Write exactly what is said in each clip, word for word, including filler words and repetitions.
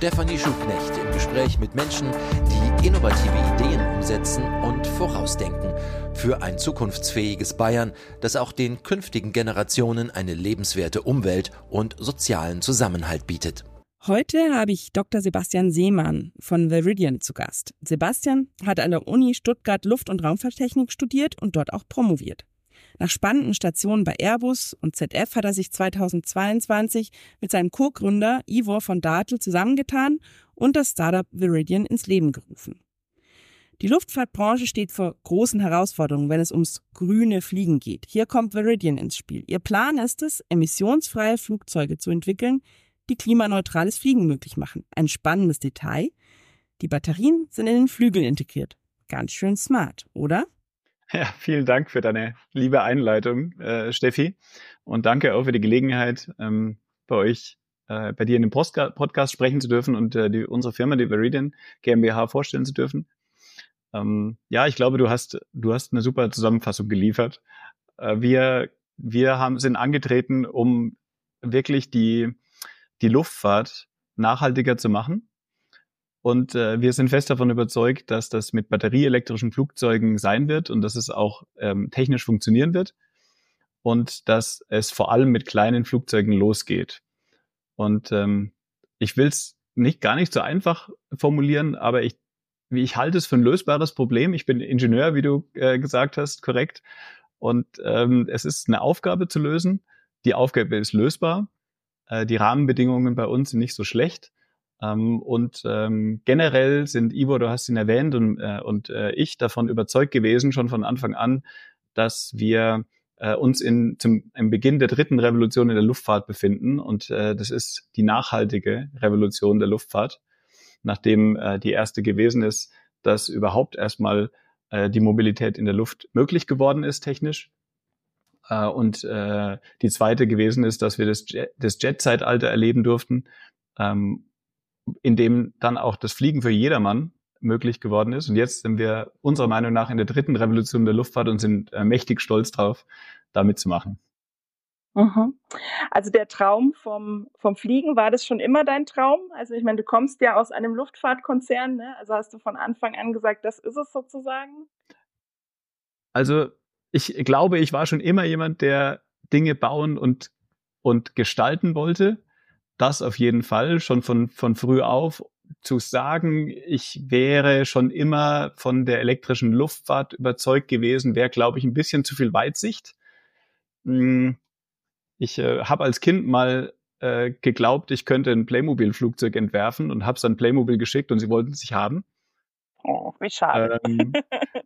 Stefanie Schuknecht im Gespräch mit Menschen, die innovative Ideen umsetzen und vorausdenken für ein zukunftsfähiges Bayern, das auch den künftigen Generationen eine lebenswerte Umwelt und sozialen Zusammenhalt bietet. Heute habe ich Doktor Sebastian Seemann von Veridian zu Gast. Sebastian hat an der Uni Stuttgart Luft- und Raumfahrttechnik studiert und dort auch promoviert. Nach spannenden Stationen bei Airbus und Z F hat er sich zweitausendzweiundzwanzig mit seinem Co-Gründer Ivor von Daatl zusammengetan und das Startup Veridian ins Leben gerufen. Die Luftfahrtbranche steht vor großen Herausforderungen, wenn es ums grüne Fliegen geht. Hier kommt Veridian ins Spiel. Ihr Plan ist es, emissionsfreie Flugzeuge zu entwickeln, die klimaneutrales Fliegen möglich machen. Ein spannendes Detail: Die Batterien sind in den Flügeln integriert. Ganz schön smart, oder? Ja, vielen Dank für deine liebe Einleitung, äh, Steffi. Und danke auch für die Gelegenheit, ähm, bei euch, äh, bei dir in dem Postka- Podcast sprechen zu dürfen und äh, die, unsere Firma, die Veridian GmbH, vorstellen zu dürfen. Ähm, ja, ich glaube, du hast, du hast eine super Zusammenfassung geliefert. Äh, wir, wir haben, sind angetreten, um wirklich die, die Luftfahrt nachhaltiger zu machen. Und äh, wir sind fest davon überzeugt, dass das mit batterieelektrischen Flugzeugen sein wird und dass es auch ähm, technisch funktionieren wird und dass es vor allem mit kleinen Flugzeugen losgeht. Und ähm, ich will es nicht gar nicht so einfach formulieren, aber ich, wie ich halte es für ein lösbares Problem. Ich bin Ingenieur, wie du äh, gesagt hast, korrekt. Und ähm, es ist eine Aufgabe zu lösen. Die Aufgabe ist lösbar. Äh, die Rahmenbedingungen bei uns sind nicht so schlecht. Um, und ähm, generell sind Ivor, du hast ihn erwähnt, und, äh, und äh, ich davon überzeugt gewesen, schon von Anfang an, dass wir äh, uns in, zum, im Beginn der dritten Revolution in der Luftfahrt befinden. Und äh, das ist die nachhaltige Revolution der Luftfahrt, nachdem äh, die erste gewesen ist, dass überhaupt erstmal äh, die Mobilität in der Luft möglich geworden ist, technisch. Äh, und äh, die zweite gewesen ist, dass wir das, Jet, das Jet-Zeitalter erleben durften, ähm, in dem dann auch das Fliegen für jedermann möglich geworden ist. Und jetzt sind wir unserer Meinung nach in der dritten Revolution der Luftfahrt und sind äh, mächtig stolz drauf, da mitzumachen. Mhm. Also der Traum vom, vom Fliegen, war das schon immer dein Traum? Also ich meine, du kommst ja aus einem Luftfahrtkonzern, ne? Also hast du von Anfang an gesagt, das ist es sozusagen? Also ich glaube, ich war schon immer jemand, der Dinge bauen und, und gestalten wollte. Das auf jeden Fall, schon von, von früh auf. Zu sagen, ich wäre schon immer von der elektrischen Luftfahrt überzeugt gewesen, wäre, glaube ich, ein bisschen zu viel Weitsicht. Ich äh, habe als Kind mal äh, geglaubt, ich könnte ein Playmobil-Flugzeug entwerfen und habe es dann Playmobil geschickt und sie wollten es nicht haben. Oh, wie schade. Ähm,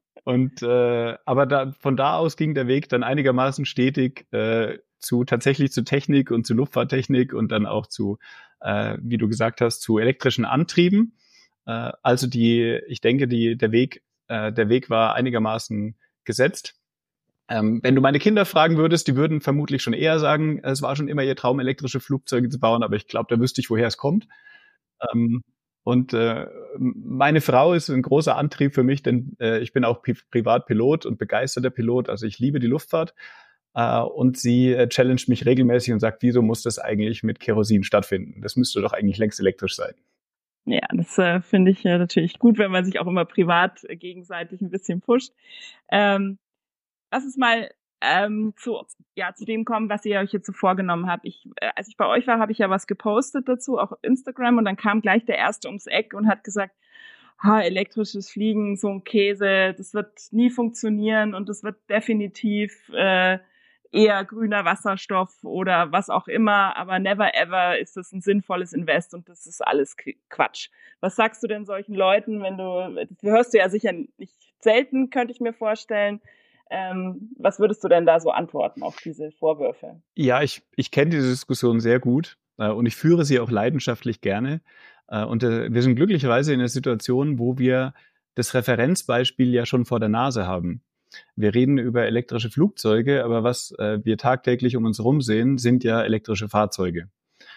und äh, aber da, von da aus ging der Weg dann einigermaßen stetig äh, zu tatsächlich zu Technik und zu Luftfahrttechnik und dann auch zu, äh, wie du gesagt hast, zu elektrischen Antrieben. Äh, also die, ich denke, die der Weg, äh, der Weg war einigermaßen gesetzt. Ähm, wenn du meine Kinder fragen würdest, die würden vermutlich schon eher sagen, es war schon immer ihr Traum, elektrische Flugzeuge zu bauen, aber ich glaube, da wüsste ich, woher es kommt. Ähm, Und äh, meine Frau ist ein großer Antrieb für mich, denn äh, ich bin auch P- Privatpilot und begeisterter Pilot. Also ich liebe die Luftfahrt. Äh, und sie äh, challenged mich regelmäßig und sagt, wieso muss das eigentlich mit Kerosin stattfinden? Das müsste doch eigentlich längst elektrisch sein. Ja, das äh, finde ich äh, natürlich gut, wenn man sich auch immer privat äh, gegenseitig ein bisschen pusht. Ähm, lass uns mal ähm, zu, ja, zu dem kommen, was ihr euch jetzt so vorgenommen habt. Ich, äh, als ich bei euch war, habe ich ja was gepostet dazu, auch auf Instagram, und dann kam gleich der Erste ums Eck und hat gesagt, ha, elektrisches Fliegen, so ein Käse, das wird nie funktionieren und das wird definitiv äh, eher grüner Wasserstoff oder was auch immer, aber never ever ist das ein sinnvolles Invest und das ist alles Quatsch. Was sagst du denn solchen Leuten, wenn du, das hörst du ja sicher nicht selten, könnte ich mir vorstellen. Ähm, was würdest du denn da so antworten auf diese Vorwürfe? Ja, ich, ich kenne diese Diskussion sehr gut äh, und ich führe sie auch leidenschaftlich gerne. Äh, und äh, wir sind glücklicherweise in einer Situation, wo wir das Referenzbeispiel ja schon vor der Nase haben. Wir reden über elektrische Flugzeuge, aber was äh, wir tagtäglich um uns herum sehen, sind ja elektrische Fahrzeuge.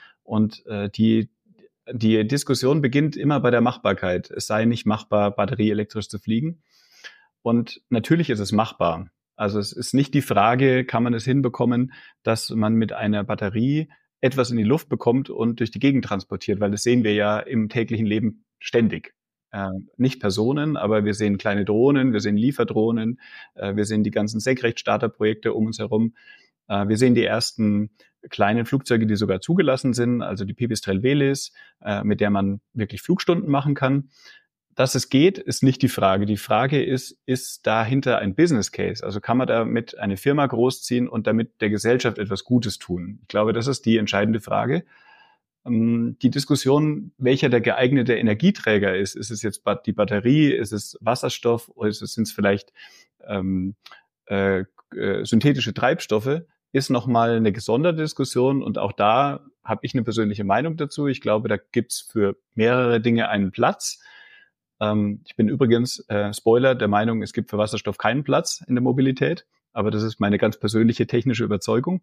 Und äh, die, die Diskussion beginnt immer bei der Machbarkeit. Es sei nicht machbar, batterieelektrisch zu fliegen. Und natürlich ist es machbar. Also es ist nicht die Frage, kann man es hinbekommen, dass man mit einer Batterie etwas in die Luft bekommt und durch die Gegend transportiert, weil das sehen wir ja im täglichen Leben ständig. Äh, nicht Personen, aber wir sehen kleine Drohnen, wir sehen Lieferdrohnen, äh, wir sehen die ganzen Senkrechtstarterprojekte um uns herum. Äh, wir sehen die ersten kleinen Flugzeuge, die sogar zugelassen sind, also die Pipistrel Velis, äh, mit der man wirklich Flugstunden machen kann. Dass es geht, ist nicht die Frage. Die Frage ist, ist dahinter ein Business Case? Also kann man damit eine Firma großziehen und damit der Gesellschaft etwas Gutes tun? Ich glaube, das ist die entscheidende Frage. Die Diskussion, welcher der geeignete Energieträger ist, ist es jetzt die Batterie, ist es Wasserstoff oder sind es vielleicht ähm, äh, äh, synthetische Treibstoffe, ist nochmal eine gesonderte Diskussion und auch da habe ich eine persönliche Meinung dazu. Ich glaube, da gibt's für mehrere Dinge einen Platz. Ähm, ich bin übrigens, äh, Spoiler, der Meinung, es gibt für Wasserstoff keinen Platz in der Mobilität, aber das ist meine ganz persönliche technische Überzeugung.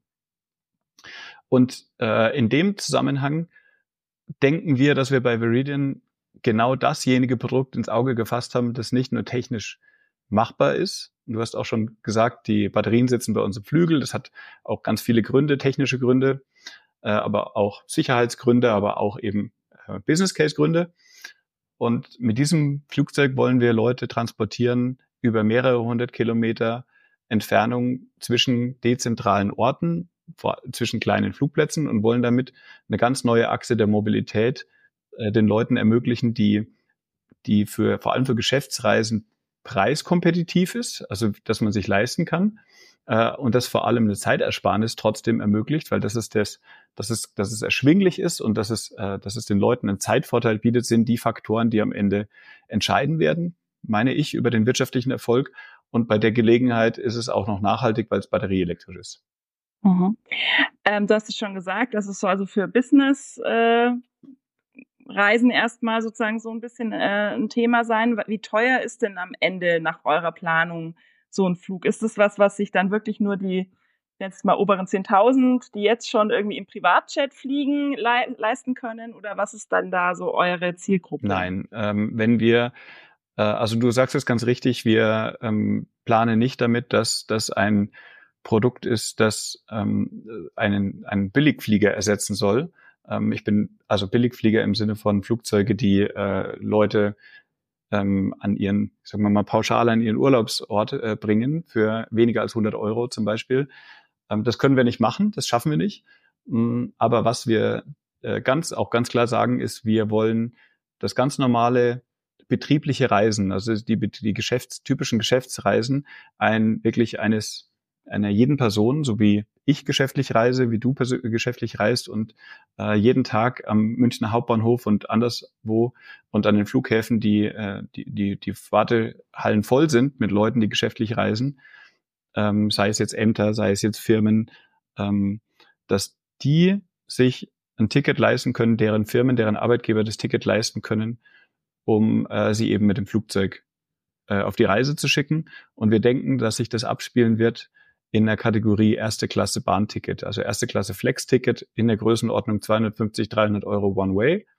Und äh, in dem Zusammenhang denken wir, dass wir bei Veridian genau dasjenige Produkt ins Auge gefasst haben, das nicht nur technisch machbar ist. Du hast auch schon gesagt, die Batterien sitzen bei uns im Flügel. Das hat auch ganz viele Gründe, technische Gründe, äh, aber auch Sicherheitsgründe, aber auch eben äh, Business-Case-Gründe. Und mit diesem Flugzeug wollen wir Leute transportieren über mehrere hundert Kilometer Entfernung zwischen dezentralen Orten, vor, zwischen kleinen Flugplätzen und wollen damit eine ganz neue Achse der Mobilität äh, den Leuten ermöglichen, die, die für, vor allem für Geschäftsreisen preiskompetitiv ist, also dass man sich leisten kann äh, und das vor allem eine Zeitersparnis trotzdem ermöglicht, weil das ist das, dass es, dass es erschwinglich ist und dass es, äh, dass es den Leuten einen Zeitvorteil bietet, sind die Faktoren, die am Ende entscheiden werden, meine ich, über den wirtschaftlichen Erfolg. Und bei der Gelegenheit ist es auch noch nachhaltig, weil es batterieelektrisch ist. Mhm. Ähm, du hast es schon gesagt, das ist so also für Business äh, Reisen erstmal sozusagen so ein bisschen äh, ein Thema sein. Wie teuer ist denn am Ende nach eurer Planung so ein Flug? Ist das was, was sich dann wirklich nur die jetzt mal oberen zehntausend, die jetzt schon irgendwie im Privatjet fliegen, le- leisten können? Oder was ist dann da so eure Zielgruppe? Nein, ähm, wenn wir, äh, also du sagst es ganz richtig, wir ähm, planen nicht damit, dass das ein Produkt ist, das ähm, einen, einen Billigflieger ersetzen soll. Ähm, ich bin also Billigflieger im Sinne von Flugzeuge, die äh, Leute ähm, an ihren, sagen wir mal, pauschal an ihren Urlaubsort äh, bringen für weniger als hundert Euro zum Beispiel. Ähm, das können wir nicht machen, das schaffen wir nicht. Ähm, aber was wir äh, ganz auch ganz klar sagen, ist, wir wollen das ganz normale betriebliche Reisen, also die, die Geschäfts-, typischen Geschäftsreisen, ein wirklich eines einer jeden Person, so wie ich geschäftlich reise, wie du pers- geschäftlich reist und äh, jeden Tag am Münchner Hauptbahnhof und anderswo und an den Flughäfen die äh, die die die Wartehallen voll sind mit Leuten, die geschäftlich reisen, ähm, sei es jetzt Ämter, sei es jetzt Firmen, ähm, dass die sich ein Ticket leisten können, deren Firmen, deren Arbeitgeber das Ticket leisten können, um äh, sie eben mit dem Flugzeug äh, auf die Reise zu schicken. Und wir denken, dass sich das abspielen wird in der Kategorie erste Klasse Bahnticket, also erste Klasse Flex-Ticket in der Größenordnung zweihundertfünfzig, dreihundert Euro One-Way.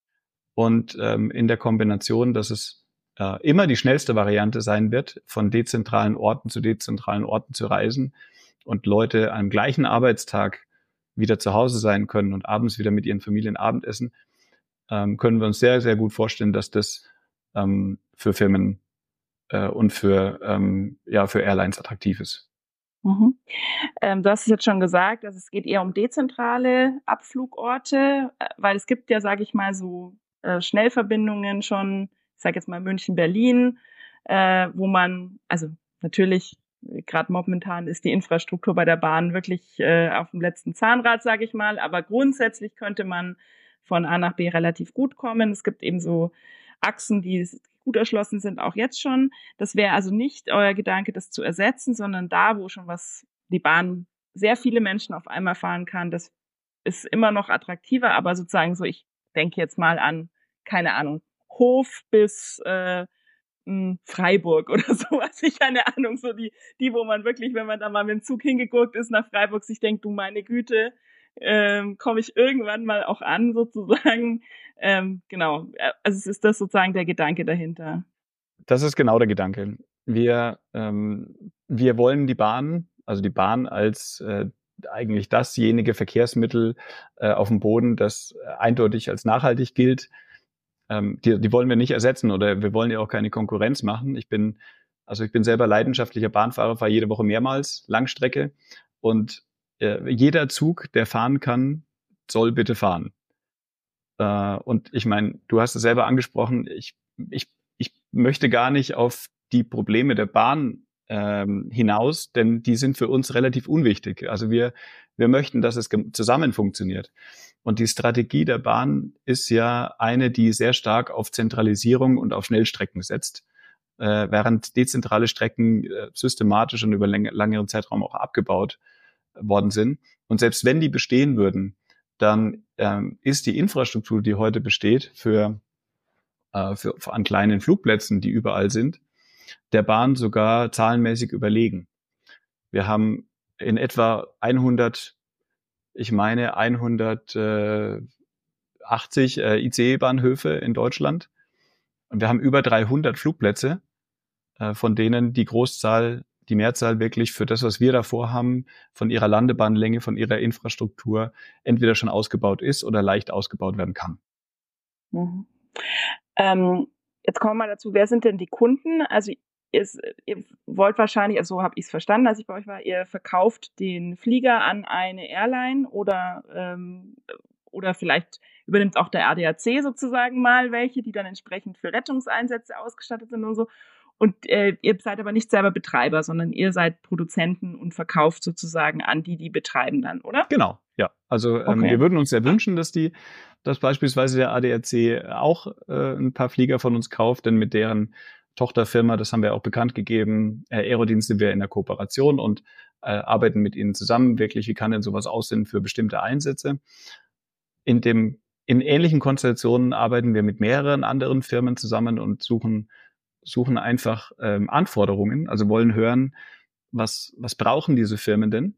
Und ähm, in der Kombination, dass es äh, immer die schnellste Variante sein wird, von dezentralen Orten zu dezentralen Orten zu reisen und Leute am gleichen Arbeitstag wieder zu Hause sein können und abends wieder mit ihren Familien Abendessen, ähm, können wir uns sehr, sehr gut vorstellen, dass das ähm, für Firmen äh, und für, ähm, ja, für Airlines attraktiv ist. Mhm. Ähm, du hast es jetzt schon gesagt, also es geht eher um dezentrale Abflugorte, weil es gibt ja, sage ich mal, so äh, Schnellverbindungen schon, ich sage jetzt mal München-Berlin, äh, wo man, also natürlich, gerade momentan ist die Infrastruktur bei der Bahn wirklich äh, auf dem letzten Zahnrad, sage ich mal, aber grundsätzlich könnte man von A nach B relativ gut kommen. Es gibt eben so Achsen, die gut erschlossen sind, auch jetzt schon. Das wäre also nicht euer Gedanke, das zu ersetzen, sondern da, wo schon was die Bahn sehr viele Menschen auf einmal fahren kann, das ist immer noch attraktiver, aber sozusagen so, ich denke jetzt mal an, keine Ahnung, Hof bis äh, Freiburg oder sowas, ich keine Ahnung, so die, die, wo man wirklich, wenn man da mal mit dem Zug hingeguckt ist nach Freiburg, sich denkt, du meine Güte, ähm, komme ich irgendwann mal auch an, sozusagen. Ähm, genau, also es ist das sozusagen der Gedanke dahinter. Das ist genau der Gedanke. Wir, ähm, wir wollen die Bahn, also die Bahn als äh, eigentlich dasjenige Verkehrsmittel äh, auf dem Boden, das äh, eindeutig als nachhaltig gilt. Ähm, die, die wollen wir nicht ersetzen oder wir wollen ja auch keine Konkurrenz machen. Ich bin, also ich bin selber leidenschaftlicher Bahnfahrer, fahre jede Woche mehrmals Langstrecke und äh, jeder Zug, der fahren kann, soll bitte fahren. Äh, und ich meine, du hast es selber angesprochen, ich, ich, ich möchte gar nicht auf die Probleme der Bahn ähm, hinaus, denn die sind für uns relativ unwichtig. Also wir, wir möchten, dass es zusammen funktioniert. Und die Strategie der Bahn ist ja eine, die sehr stark auf Zentralisierung und auf Schnellstrecken setzt, äh, während dezentrale Strecken äh, systematisch und über läng- längeren Zeitraum auch abgebaut worden sind. Und selbst wenn die bestehen würden, dann ähm, ist die Infrastruktur, die heute besteht, für, äh, für, für an kleinen Flugplätzen, die überall sind, der Bahn sogar zahlenmäßig überlegen. Wir haben in etwa hundert, ich meine hundertachtzig äh, I C E-Bahnhöfe in Deutschland. Und wir haben über dreihundert Flugplätze, äh, von denen die Großzahl, die Mehrzahl wirklich für das, was wir davor haben, von ihrer Landebahnlänge, von ihrer Infrastruktur entweder schon ausgebaut ist oder leicht ausgebaut werden kann. Mhm. Ähm, jetzt kommen wir mal dazu, wer sind denn die Kunden? Also ihr, ihr wollt wahrscheinlich, also so habe ich es verstanden, als ich bei euch war, ihr verkauft den Flieger an eine Airline oder, ähm, oder vielleicht übernimmt auch der A D A C sozusagen mal welche, die dann entsprechend für Rettungseinsätze ausgestattet sind und so. Und äh, ihr seid aber nicht selber Betreiber, sondern ihr seid Produzenten und verkauft sozusagen an die, die betreiben dann, oder? Genau, ja. Also ähm, Okay. wir würden uns sehr wünschen, dass die, dass beispielsweise der A D A C auch äh, ein paar Flieger von uns kauft, denn mit deren Tochterfirma, das haben wir auch bekannt gegeben, äh, Aerodienst sind wir in der Kooperation und äh, arbeiten mit ihnen zusammen. Wirklich, wie kann denn sowas aussehen für bestimmte Einsätze? In dem, in ähnlichen Konstellationen arbeiten wir mit mehreren anderen Firmen zusammen und suchen suchen einfach ähm, Anforderungen, also wollen hören, was, was brauchen diese Firmen denn?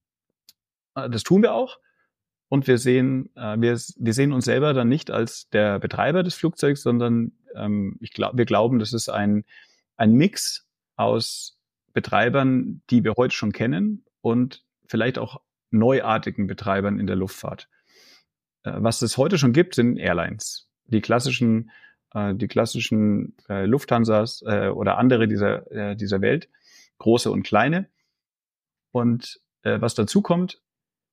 Äh, das tun wir auch. Und wir sehen, äh, wir, wir sehen uns selber dann nicht als der Betreiber des Flugzeugs, sondern ähm, ich glaub, wir glauben, das ist ein, ein Mix aus Betreibern, die wir heute schon kennen und vielleicht auch neuartigen Betreibern in der Luftfahrt. Äh, was es heute schon gibt, sind Airlines. Die klassischen die klassischen äh, Lufthansas äh, oder andere dieser, äh, dieser Welt, große und kleine. Und äh, was dazu kommt,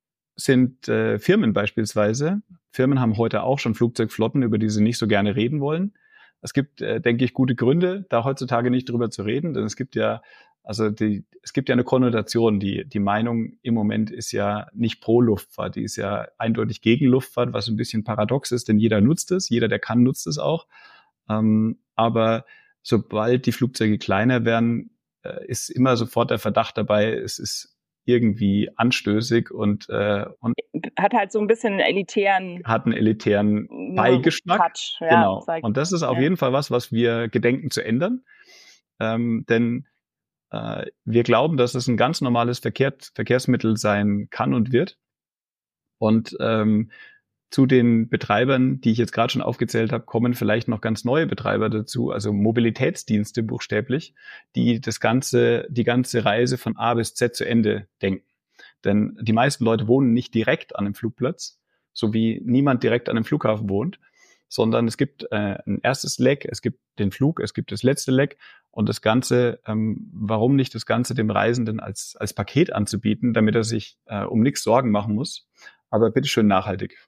sind äh, Firmen beispielsweise. Firmen haben heute auch schon Flugzeugflotten, über die sie nicht so gerne reden wollen. Es gibt, äh, denke ich, gute Gründe, da heutzutage nicht drüber zu reden, denn es gibt ja, also die, es gibt ja eine Konnotation. Die, die Meinung im Moment ist ja nicht pro Luftfahrt, die ist ja eindeutig gegen Luftfahrt, was ein bisschen paradox ist, denn jeder nutzt es, jeder, der kann, nutzt es auch. Ähm, aber sobald die Flugzeuge kleiner werden, äh, ist immer sofort der Verdacht dabei, es ist irgendwie anstößig und, äh, und hat halt so ein bisschen einen elitären hat einen elitären Beigeschmack. Touch, ja, genau. Und das ist auf ja. jeden Fall was, was wir gedenken zu ändern. Ähm, denn äh, wir glauben, dass es ein ganz normales Verkehr, Verkehrsmittel sein kann und wird. Und ähm, zu den Betreibern, die ich jetzt gerade schon aufgezählt habe, kommen vielleicht noch ganz neue Betreiber dazu, also Mobilitätsdienste buchstäblich, die das ganze, die ganze Reise von A bis Z zu Ende denken. Denn die meisten Leute wohnen nicht direkt an einem Flugplatz, so wie niemand direkt an einem Flughafen wohnt, sondern es gibt äh, ein erstes Leg, es gibt den Flug, es gibt das letzte Leg und das Ganze, ähm, warum nicht das Ganze dem Reisenden als, als Paket anzubieten, damit er sich äh, um nichts Sorgen machen muss, aber bitteschön nachhaltig.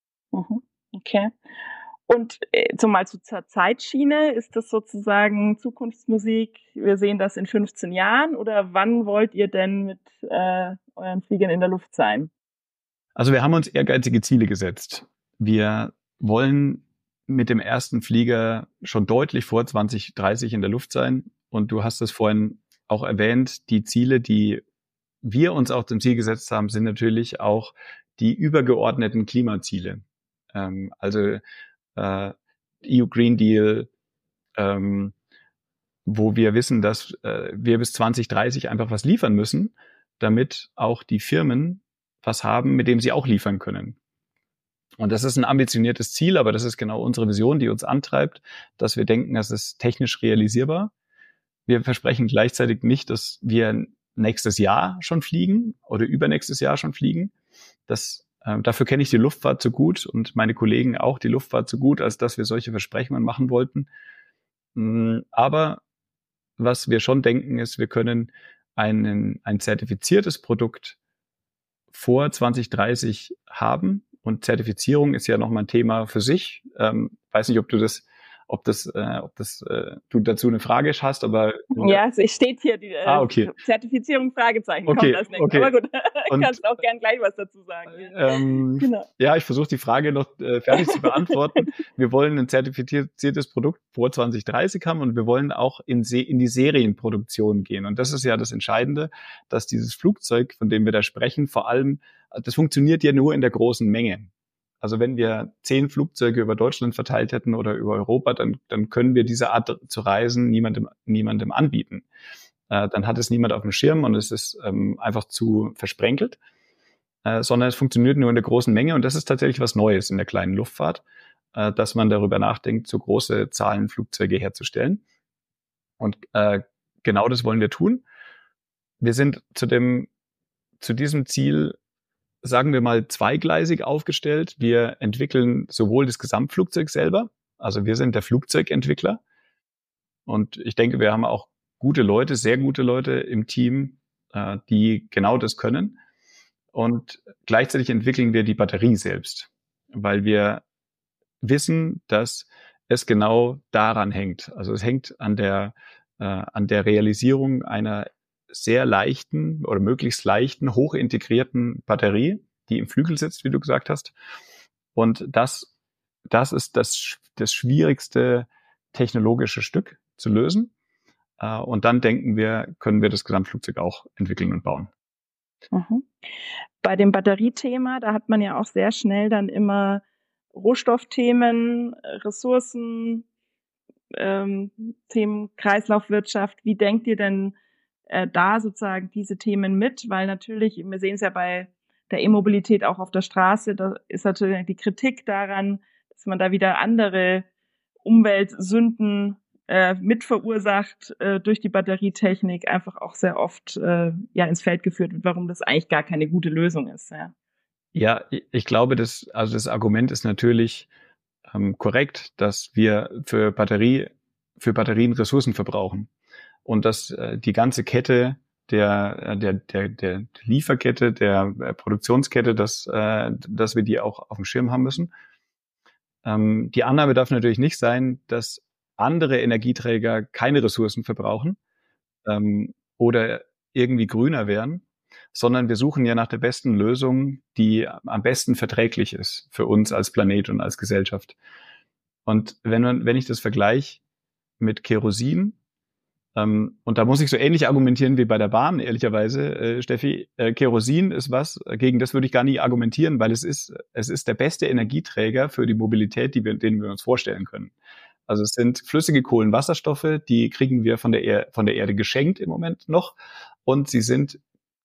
Okay. Und äh, zumal zu zur Zeitschiene, ist das sozusagen Zukunftsmusik? Wir sehen das in fünfzehn Jahren oder wann wollt ihr denn mit äh, euren Fliegern in der Luft sein? Also wir haben uns ehrgeizige Ziele gesetzt. Wir wollen mit dem ersten Flieger schon deutlich vor zwanzig dreißig in der Luft sein. Und du hast es vorhin auch erwähnt, die Ziele, die wir uns auch zum Ziel gesetzt haben, sind natürlich auch die übergeordneten Klimaziele. Ähm, also äh, E U Green Deal, ähm, wo wir wissen, dass äh, wir bis zwanzig dreißig einfach was liefern müssen, damit auch die Firmen was haben, mit dem sie auch liefern können. Und das ist ein ambitioniertes Ziel, aber das ist genau unsere Vision, die uns antreibt, dass wir denken, das ist technisch realisierbar. Wir versprechen gleichzeitig nicht, dass wir nächstes Jahr schon fliegen oder übernächstes Jahr schon fliegen. Das, äh, dafür kenne ich die Luftfahrt so gut und meine Kollegen auch die Luftfahrt so gut, als dass wir solche Versprechungen machen wollten. Aber was wir schon denken, ist, wir können einen, ein zertifiziertes Produkt vor zwanzig dreißig haben. Und Zertifizierung ist ja nochmal ein Thema für sich. Ähm, weiß nicht, ob du das, ob das, äh, ob das, äh, du dazu eine Frage hast, aber ja, es steht hier die äh, ah, okay. Zertifizierung Fragezeichen. Okay, kommt das nicht. okay. Aber gut, Und, kannst auch gern gleich was dazu sagen. Ähm, genau. Ja, ich versuche die Frage noch äh, fertig zu beantworten. Wir wollen ein zertifiziertes Produkt vor zwanzig dreißig haben und wir wollen auch in, Se- in die Serienproduktion gehen. Und das ist ja das Entscheidende, dass dieses Flugzeug, von dem wir da sprechen, vor allem, das funktioniert ja nur in der großen Menge. Also wenn wir zehn Flugzeuge über Deutschland verteilt hätten oder über Europa, dann, dann können wir diese Art zu reisen niemandem, niemandem anbieten. Äh, dann hat es niemand auf dem Schirm und es ist ähm, einfach zu versprenkelt, äh, sondern es funktioniert nur in der großen Menge. Und das ist tatsächlich was Neues in der kleinen Luftfahrt, äh, dass man darüber nachdenkt, so große Zahlen Flugzeuge herzustellen. Und äh, genau das wollen wir tun. Wir sind zu dem, zu diesem Ziel, sagen wir mal, zweigleisig aufgestellt. Wir entwickeln sowohl das Gesamtflugzeug selber, also wir sind der Flugzeugentwickler. Und ich denke, wir haben auch gute Leute, sehr gute Leute im Team, äh, die genau das können. Und gleichzeitig entwickeln wir die Batterie selbst, weil wir wissen, dass es genau daran hängt. Also es hängt an der, äh, an der Realisierung einer sehr leichten oder möglichst leichten, hochintegrierten Batterie, die im Flügel sitzt, wie du gesagt hast. Und das, das ist das, das schwierigste technologische Stück zu lösen. Und dann denken wir, können wir das Gesamtflugzeug auch entwickeln und bauen. Mhm. Bei dem Batteriethema, da hat man ja auch sehr schnell dann immer Rohstoffthemen, Ressourcen, ähm, Themen Kreislaufwirtschaft. Wie denkt ihr denn äh, da sozusagen diese Themen mit? Weil natürlich, wir sehen es ja bei der E-Mobilität auch auf der Straße, da ist natürlich die Kritik daran, dass man da wieder andere Umweltsünden äh, mit verursacht äh, durch die Batterietechnik, einfach auch sehr oft äh, ja ins Feld geführt wird, warum das eigentlich gar keine gute Lösung ist. Ja, ja ich glaube, das, also das Argument ist natürlich ähm, korrekt, dass wir für Batterie, für Batterien Ressourcen verbrauchen und dass äh, die ganze Kette der, der, der, der Lieferkette, der Produktionskette, dass, äh, dass wir die auch auf dem Schirm haben müssen. Ähm, die Annahme darf natürlich nicht sein, dass andere Energieträger keine Ressourcen verbrauchen ähm, oder irgendwie grüner wären, sondern wir suchen ja nach der besten Lösung, die am besten verträglich ist für uns als Planet und als Gesellschaft. Und wenn man, wenn ich das vergleiche mit Kerosin, ähm, und da muss ich so ähnlich argumentieren wie bei der Bahn, ehrlicherweise, äh, Steffi, äh, Kerosin ist was, gegen das würde ich gar nicht argumentieren, weil es ist, es ist der beste Energieträger für die Mobilität, die wir, den wir uns vorstellen können. Also es sind flüssige Kohlenwasserstoffe, die kriegen wir von der, er- von der Erde geschenkt im Moment noch und sie sind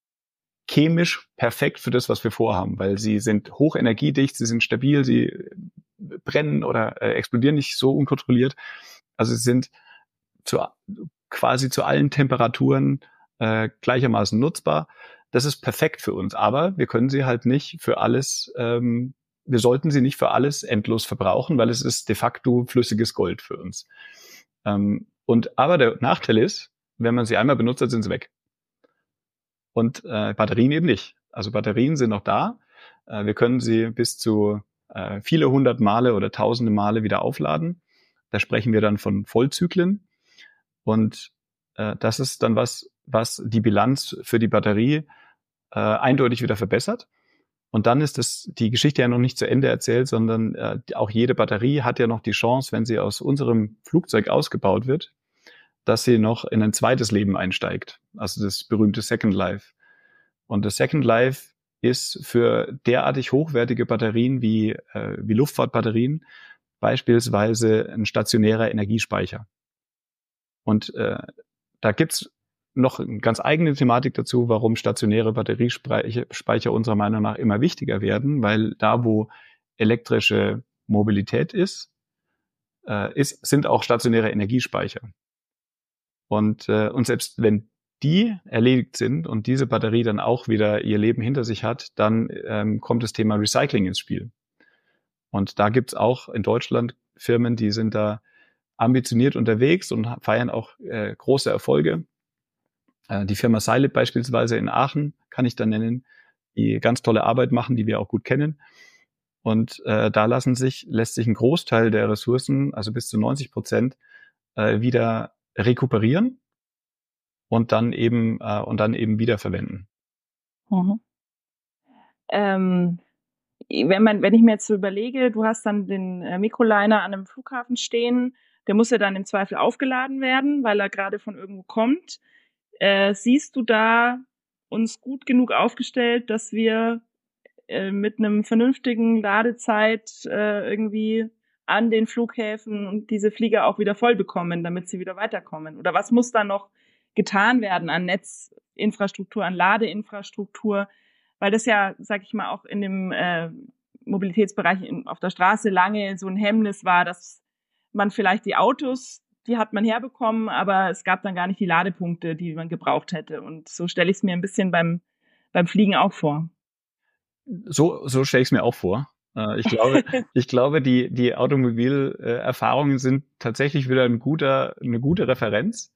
chemisch perfekt für das, was wir vorhaben, weil sie sind hochenergiedicht, sie sind stabil, sie brennen oder äh, explodieren nicht so unkontrolliert. Also sie sind zu, quasi zu allen Temperaturen äh, gleichermaßen nutzbar. Das ist perfekt für uns, aber wir können sie halt nicht für alles, ähm, wir sollten sie nicht für alles endlos verbrauchen, weil es ist de facto flüssiges Gold für uns. Ähm, und aber der Nachteil ist, wenn man sie einmal benutzt hat, sind sie weg. Und äh, Batterien eben nicht. Also Batterien sind noch da. Äh, wir können sie bis zu äh, viele hundert Male oder tausende Male wieder aufladen. Da sprechen wir dann von Vollzyklen. Und äh, das ist dann was, was die Bilanz für die Batterie äh, eindeutig wieder verbessert. Und dann ist das, die Geschichte ja noch nicht zu Ende erzählt, sondern äh, auch jede Batterie hat ja noch die Chance, wenn sie aus unserem Flugzeug ausgebaut wird, dass sie noch in ein zweites Leben einsteigt. Also das berühmte Second Life. Und das Second Life ist für derartig hochwertige Batterien wie, äh, wie Luftfahrtbatterien beispielsweise ein stationärer Energiespeicher. Und äh, da gibt's noch eine ganz eigene Thematik dazu, warum stationäre Batteriespeicher unserer Meinung nach immer wichtiger werden, weil da, wo elektrische Mobilität ist, äh, ist sind auch stationäre Energiespeicher. Und, äh, und selbst wenn die erledigt sind und diese Batterie dann auch wieder ihr Leben hinter sich hat, dann ähm, kommt das Thema Recycling ins Spiel. Und da gibt's auch in Deutschland Firmen, die sind da ambitioniert unterwegs und feiern auch äh, große Erfolge. Äh, die Firma Silib beispielsweise in Aachen kann ich da nennen, die ganz tolle Arbeit machen, die wir auch gut kennen. Und äh, da lassen sich, lässt sich ein Großteil der Ressourcen, also bis zu neunzig Prozent, äh, wieder rekuperieren und dann eben äh, und dann eben wiederverwenden. Mhm. Ähm, wenn man, wenn ich mir jetzt so überlege, du hast dann den äh, Mikroliner an einem Flughafen stehen, der muss ja dann im Zweifel aufgeladen werden, weil er gerade von irgendwo kommt. Äh, siehst du da uns gut genug aufgestellt, dass wir äh, mit einem vernünftigen Ladezeit äh, irgendwie an den Flughäfen und diese Flieger auch wieder voll bekommen, damit sie wieder weiterkommen? Oder was muss da noch getan werden an Netzinfrastruktur, an Ladeinfrastruktur? Weil das ja, sag ich mal, auch in dem äh, Mobilitätsbereich in, auf der Straße lange so ein Hemmnis war, dass man vielleicht die Autos, die hat man herbekommen, aber es gab dann gar nicht die Ladepunkte, die man gebraucht hätte. Und so stelle ich es mir ein bisschen beim, beim Fliegen auch vor. So, so stelle ich es mir auch vor. Äh, ich glaube, ich glaube, die, die Automobilerfahrungen sind tatsächlich wieder ein guter, eine gute Referenz.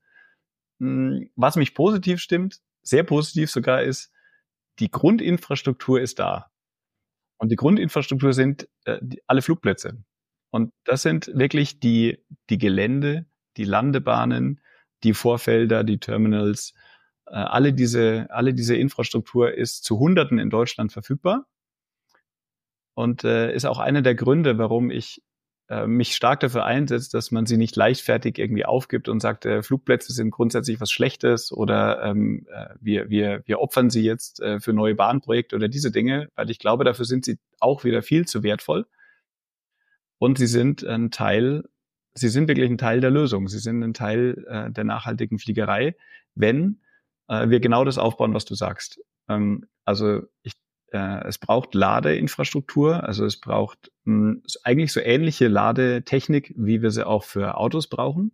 Was mich positiv stimmt, sehr positiv sogar, ist, die Grundinfrastruktur ist da. Und die Grundinfrastruktur sind äh, die, alle Flugplätze. Und das sind wirklich die, die Gelände, die Landebahnen, die Vorfelder, die Terminals. Äh, alle diese, alle diese Infrastruktur ist zu Hunderten in Deutschland verfügbar. Und äh, ist auch einer der Gründe, warum ich äh, mich stark dafür einsetze, dass man sie nicht leichtfertig irgendwie aufgibt und sagt, äh, Flugplätze sind grundsätzlich was Schlechtes oder ähm, äh, wir, wir, wir opfern sie jetzt äh, für neue Bahnprojekte oder diese Dinge, weil ich glaube, dafür sind sie auch wieder viel zu wertvoll. Und sie sind ein Teil, sie sind wirklich ein Teil der Lösung. Sie sind ein Teil äh, der nachhaltigen Fliegerei, wenn äh, wir genau das aufbauen, was du sagst. Ähm, also ich Äh, es braucht Ladeinfrastruktur, also es braucht mh, eigentlich so ähnliche Ladetechnik, wie wir sie auch für Autos brauchen.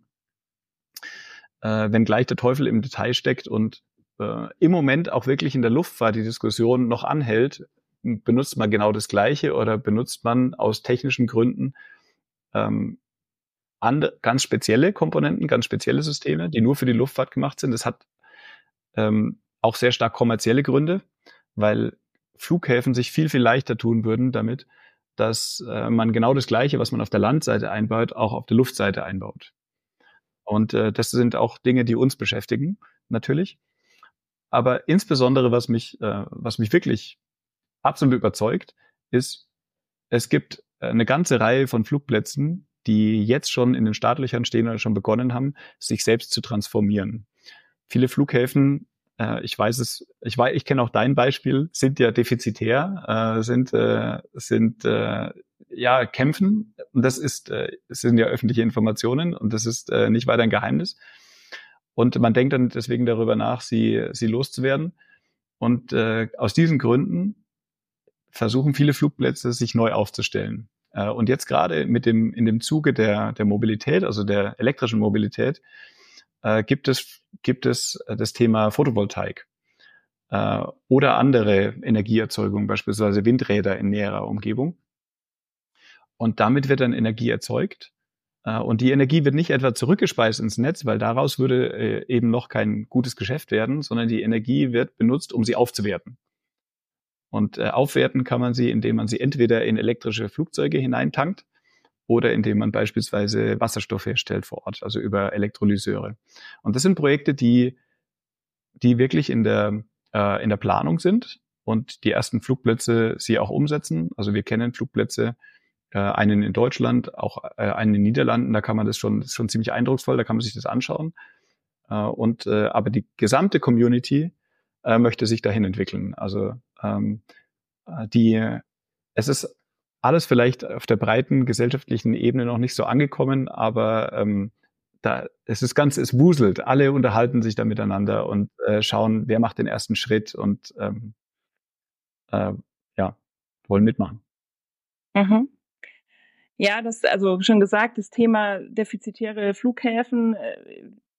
Äh, wenngleich der Teufel im Detail steckt und äh, im Moment auch wirklich in der Luftfahrt die Diskussion noch anhält, benutzt man genau das Gleiche oder benutzt man aus technischen Gründen ähm, andere, ganz spezielle Komponenten, ganz spezielle Systeme, die nur für die Luftfahrt gemacht sind. Das hat ähm, auch sehr stark kommerzielle Gründe, weil Flughäfen sich viel, viel leichter tun würden damit, dass äh, man genau das Gleiche, was man auf der Landseite einbaut, auch auf der Luftseite einbaut. Und äh, das sind auch Dinge, die uns beschäftigen, natürlich. Aber insbesondere, was mich, äh, was mich wirklich absolut überzeugt, ist, es gibt eine ganze Reihe von Flugplätzen, die jetzt schon in den Startlöchern stehen oder schon begonnen haben, sich selbst zu transformieren. Viele Flughäfen, ich weiß es, ich weiß, ich kenne auch dein Beispiel, sind ja defizitär, äh, sind äh, sind äh, ja kämpfen. Und das ist, äh, das sind ja öffentliche Informationen und das ist äh, nicht weiter ein Geheimnis. Und man denkt dann deswegen darüber nach, sie sie loszuwerden. Und äh, aus diesen Gründen versuchen viele Flugplätze, sich neu aufzustellen. Äh, und jetzt gerade mit dem in dem Zuge der der Mobilität, also der elektrischen Mobilität, äh, gibt es gibt es das Thema Photovoltaik äh, oder andere Energieerzeugung, beispielsweise Windräder in näherer Umgebung. Und damit wird dann Energie erzeugt. Äh, und die Energie wird nicht etwa zurückgespeist ins Netz, weil daraus würde äh, eben noch kein gutes Geschäft werden, sondern die Energie wird benutzt, um sie aufzuwerten. Und äh, aufwerten kann man sie, indem man sie entweder in elektrische Flugzeuge hineintankt oder indem man beispielsweise Wasserstoff herstellt vor Ort, also über Elektrolyseure. Und das sind Projekte, die, die wirklich in der, äh, in der Planung sind und die ersten Flugplätze sie auch umsetzen. Also wir kennen Flugplätze, äh, einen in Deutschland, auch äh, einen in den Niederlanden, da kann man das schon, das ist schon ziemlich eindrucksvoll, da kann man sich das anschauen. Äh, und, äh, aber die gesamte Community äh, möchte sich dahin entwickeln. Also ähm, die, es ist alles vielleicht auf der breiten gesellschaftlichen Ebene noch nicht so angekommen, aber ähm, da es ist ganz, es wuselt. Alle unterhalten sich da miteinander und äh, schauen, wer macht den ersten Schritt und ähm, äh, ja, wollen mitmachen. Mhm. Ja, das, also schon gesagt, das Thema defizitäre Flughäfen,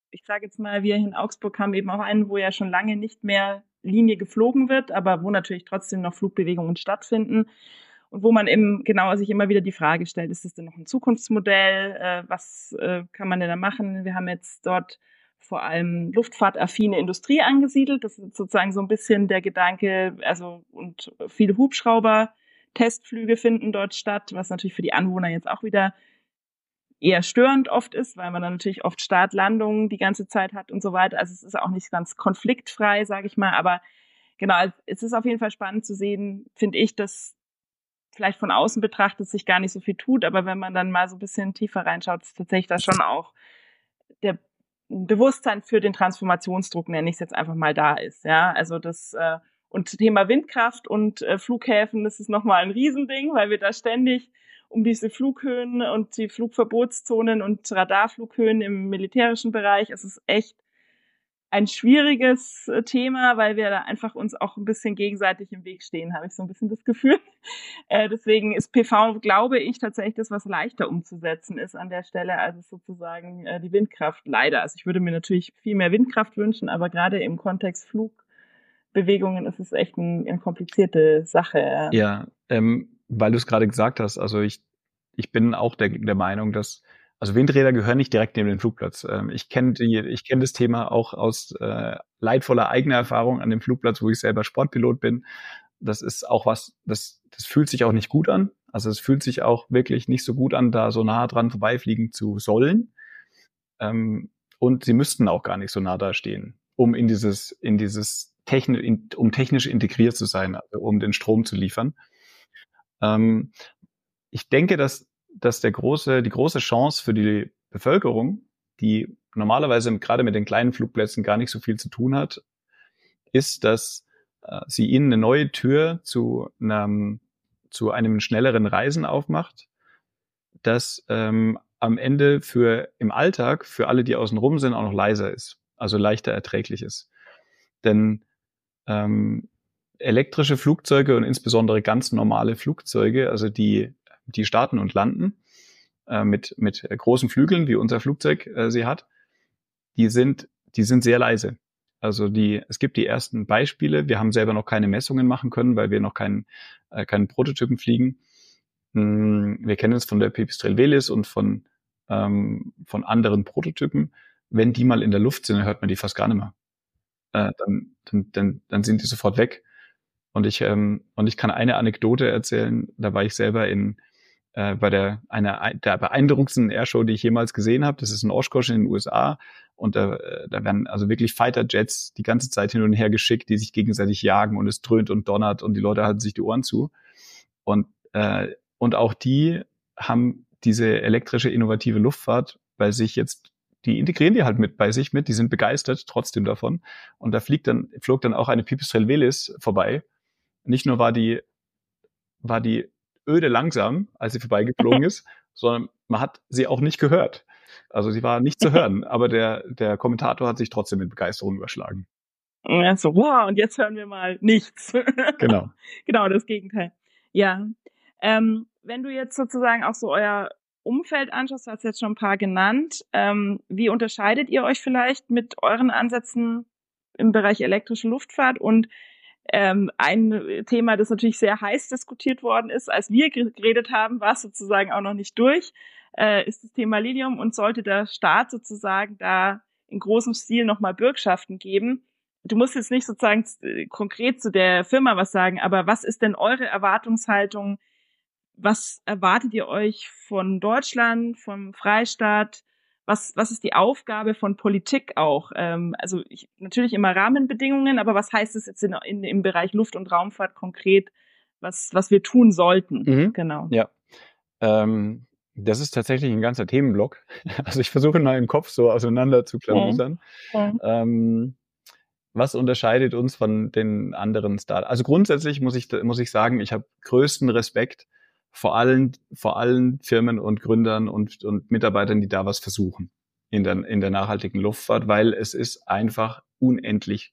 ich sage jetzt mal, wir hier in Augsburg haben eben auch einen, wo ja schon lange nicht mehr Linie geflogen wird, aber wo natürlich trotzdem noch Flugbewegungen stattfinden. Und wo man eben genau sich immer wieder die Frage stellt, ist das denn noch ein Zukunftsmodell? Äh, was äh, kann man denn da machen? Wir haben jetzt dort vor allem luftfahrtaffine Industrie angesiedelt. Das ist sozusagen so ein bisschen der Gedanke, also und viele Hubschrauber-Testflüge finden dort statt, was natürlich für die Anwohner jetzt auch wieder eher störend oft ist, weil man dann natürlich oft Start-Landungen die ganze Zeit hat und so weiter. Also es ist auch nicht ganz konfliktfrei, sage ich mal, aber genau, es ist auf jeden Fall spannend zu sehen, finde ich, dass vielleicht von außen betrachtet sich gar nicht so viel tut, aber wenn man dann mal so ein bisschen tiefer reinschaut, ist tatsächlich da schon auch der Bewusstsein für den Transformationsdruck, nenne ich es jetzt einfach mal, da ist. Ja, also das äh, und Thema Windkraft und äh, Flughäfen, das ist nochmal ein Riesending, weil wir da ständig um diese Flughöhen und die Flugverbotszonen und Radarflughöhen im militärischen Bereich, es ist echt ein schwieriges Thema, weil wir da einfach uns auch ein bisschen gegenseitig im Weg stehen, habe ich so ein bisschen das Gefühl. Äh, deswegen ist P V, glaube ich, tatsächlich das, was leichter umzusetzen ist an der Stelle, als sozusagen äh, die Windkraft. Leider. Also ich würde mir natürlich viel mehr Windkraft wünschen, aber gerade im Kontext Flugbewegungen ist es echt ein, eine komplizierte Sache. Ja, ähm, weil du es gerade gesagt hast, also ich, ich bin auch der, der Meinung, dass Also Windräder gehören nicht direkt neben den Flugplatz. Ich kenne die, ich kenne das Thema auch aus äh, leidvoller eigener Erfahrung an dem Flugplatz, wo ich selber Sportpilot bin. Das ist auch was, das, das fühlt sich auch nicht gut an. Also es fühlt sich auch wirklich nicht so gut an, da so nah dran vorbeifliegen zu sollen. Ähm, und sie müssten auch gar nicht so nah da stehen, um in dieses, in dieses technisch, in, um technisch integriert zu sein, also um den Strom zu liefern. Ähm, ich denke, dass dass der große, die große Chance für die Bevölkerung, die normalerweise gerade mit den kleinen Flugplätzen gar nicht so viel zu tun hat, ist, dass äh, sie ihnen eine neue Tür zu einem, zu einem schnelleren Reisen aufmacht, das ähm, am Ende für im Alltag, für alle, die außen rum sind, auch noch leiser ist, also leichter erträglich ist. Denn ähm, elektrische Flugzeuge und insbesondere ganz normale Flugzeuge, also die die starten und landen äh, mit mit großen Flügeln, wie unser Flugzeug äh, sie hat, die sind die sind sehr leise. Also die es gibt die ersten Beispiele. Wir haben selber noch keine Messungen machen können, weil wir noch keinen äh, keinen Prototypen fliegen. Hm, wir kennen es von der Pipistrelle Velis und von ähm, von anderen Prototypen. Wenn die mal in der Luft sind, dann hört man die fast gar nicht mehr. Äh, dann, dann dann dann sind die sofort weg. Und ich ähm, und ich kann eine Anekdote erzählen. Da war ich selber in äh, bei der einer der beeindruckendsten Airshow, die ich jemals gesehen habe. Das ist in Oshkosh in den U S A. Und da, da werden also wirklich Fighter-Jets die ganze Zeit hin und her geschickt, die sich gegenseitig jagen und es dröhnt und donnert und die Leute halten sich die Ohren zu. Und äh, und auch die haben diese elektrische innovative Luftfahrt bei sich jetzt, die integrieren die halt mit bei sich mit, die sind begeistert trotzdem davon. Und da fliegt dann flog dann auch eine Pipistrelle Velis vorbei. Nicht nur war die war die öde langsam, als sie vorbeigeflogen ist, sondern man hat sie auch nicht gehört. Also sie war nicht zu hören, aber der der Kommentator hat sich trotzdem mit Begeisterung überschlagen. Ja, so, wow, und jetzt hören wir mal nichts. Genau. Genau, das Gegenteil. Ja. Ähm, wenn du jetzt sozusagen auch so euer Umfeld anschaust, du hast jetzt schon ein paar genannt, ähm, wie unterscheidet ihr euch vielleicht mit euren Ansätzen im Bereich elektrische Luftfahrt? Und Ähm, ein Thema, das natürlich sehr heiß diskutiert worden ist, als wir geredet haben, war es sozusagen auch noch nicht durch, äh, ist das Thema Lilium und sollte der Staat sozusagen da in großem Stil nochmal Bürgschaften geben. Du musst jetzt nicht sozusagen konkret zu der Firma was sagen, aber was ist denn eure Erwartungshaltung? Was erwartet ihr euch von Deutschland, vom Freistaat? Was, was ist die Aufgabe von Politik auch? Ähm, also ich, natürlich immer Rahmenbedingungen, aber was heißt es jetzt in, in, im Bereich Luft- und Raumfahrt konkret, was, was wir tun sollten? Mhm. Genau. Ja, ähm, das ist tatsächlich ein ganzer Themenblock. Also ich versuche mal im Kopf so auseinander zu klamüsern. Mhm. Ähm, was unterscheidet uns von den anderen Startups? Also grundsätzlich muss ich muss ich sagen, ich habe größten Respekt vor allen, vor allen Firmen und Gründern und, und Mitarbeitern, die da was versuchen in der, in der nachhaltigen Luftfahrt, weil es ist einfach unendlich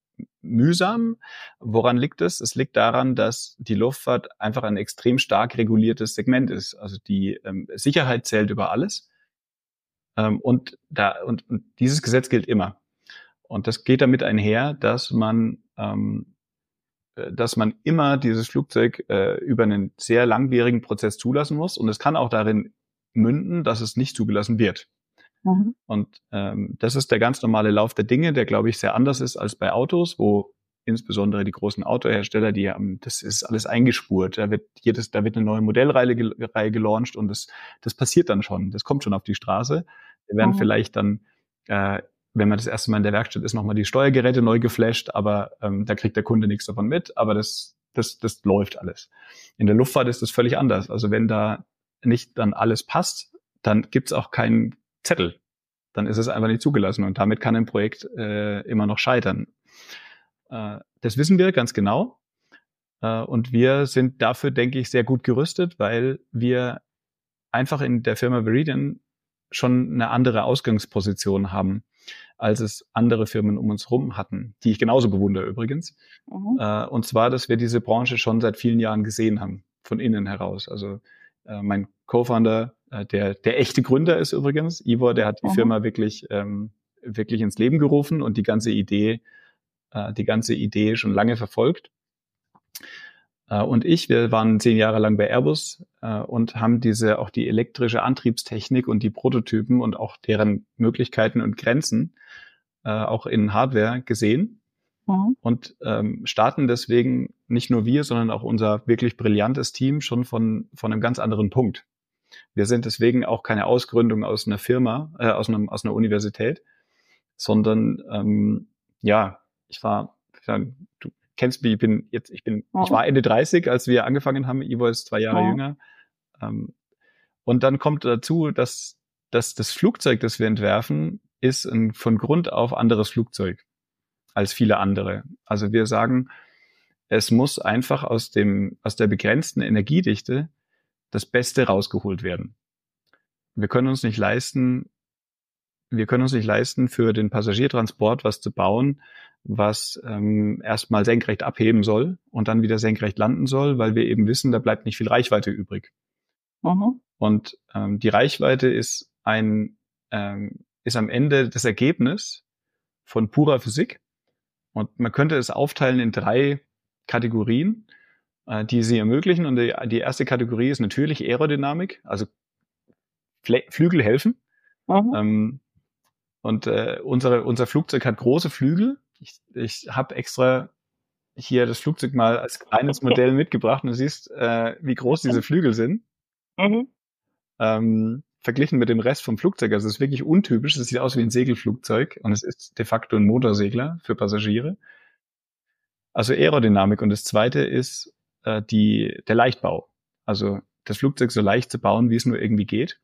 mühsam. Woran liegt es? Es liegt daran, dass die Luftfahrt einfach ein extrem stark reguliertes Segment ist. Also die ähm, Sicherheit zählt über alles. Ähm, und, da, und, und dieses Gesetz gilt immer. Und das geht damit einher, dass man, ähm, dass man immer dieses Flugzeug äh, über einen sehr langwierigen Prozess zulassen muss. Und es kann auch darin münden, dass es nicht zugelassen wird. Mhm. Und ähm, das ist der ganz normale Lauf der Dinge, der, glaube ich, sehr anders ist als bei Autos, wo insbesondere die großen Autohersteller, die haben, das ist alles eingespurt. Da wird jedes, da wird eine neue Modellreihe Reihe gelauncht und das, das passiert dann schon. Das kommt schon auf die Straße. Wir werden mhm. vielleicht dann, äh, wenn man das erste Mal in der Werkstatt ist, nochmal die Steuergeräte neu geflasht, aber ähm, da kriegt der Kunde nichts davon mit. Aber das, das, das läuft alles. In der Luftfahrt ist das völlig anders. Also wenn da nicht dann alles passt, dann gibt's auch keinen Zettel. Dann ist es einfach nicht zugelassen und damit kann ein Projekt äh, immer noch scheitern. Äh, das wissen wir ganz genau äh, und wir sind dafür, denke ich, sehr gut gerüstet, weil wir einfach in der Firma Veridian schon eine andere Ausgangsposition haben, als es andere Firmen um uns herum hatten, die ich genauso bewundere übrigens. Mhm. Äh, und zwar, dass wir diese Branche schon seit vielen Jahren gesehen haben, von innen heraus. Also äh, mein Co-Founder, äh, der der echte Gründer ist übrigens, Ivor, der hat die mhm. Firma wirklich ähm, wirklich ins Leben gerufen und die ganze Idee, äh, die ganze Idee schon lange verfolgt. Äh, und ich, wir waren zehn Jahre lang bei Airbus äh, und haben diese auch die elektrische Antriebstechnik und die Prototypen und auch deren Möglichkeiten und Grenzen äh, auch in Hardware gesehen. Mhm. Und ähm, starten deswegen nicht nur wir, sondern auch unser wirklich brillantes Team schon von von einem ganz anderen Punkt. Wir sind deswegen auch keine Ausgründung aus einer Firma, äh, aus einem aus einer Universität, sondern ähm, ja, ich war, du kennst mich, ich bin jetzt, ich bin, mhm. ich war Ende dreißig, als wir angefangen haben. Ivor ist zwei Jahre mhm. jünger. Ähm, und dann kommt dazu, dass, dass das Flugzeug, das wir entwerfen, ist ein von Grund auf anderes Flugzeug als viele andere. Also wir sagen, es muss einfach aus dem, aus der begrenzten Energiedichte das Beste rausgeholt werden. Wir können uns nicht leisten, wir können uns nicht leisten, für den Passagiertransport was zu bauen, was ähm, erstmal senkrecht abheben soll und dann wieder senkrecht landen soll, weil wir eben wissen, da bleibt nicht viel Reichweite übrig. Mhm. Und ähm, die Reichweite ist ein ähm, ist am Ende das Ergebnis von purer Physik. Und man könnte es aufteilen in drei Kategorien, äh, die sie ermöglichen. Und die, die erste Kategorie ist natürlich Aerodynamik, also Fle- Flügel helfen. Mhm. Ähm, und äh, unsere, unser Flugzeug hat große Flügel. Ich, ich habe extra hier das Flugzeug mal als kleines Modell mitgebracht und du siehst, äh, wie groß diese Flügel sind. Mhm. Ähm, verglichen mit dem Rest vom Flugzeug. Also es ist wirklich untypisch. Es sieht aus wie ein Segelflugzeug und es ist de facto ein Motorsegler für Passagiere. Also Aerodynamik. Und das zweite ist äh, die, der Leichtbau. Also das Flugzeug so leicht zu bauen, wie es nur irgendwie geht.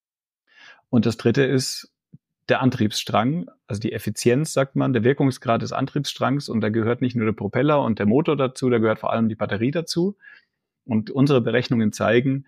Und das dritte ist der Antriebsstrang, also die Effizienz, sagt man, der Wirkungsgrad des Antriebsstrangs. Und da gehört nicht nur der Propeller und der Motor dazu, da gehört vor allem die Batterie dazu. Und unsere Berechnungen zeigen,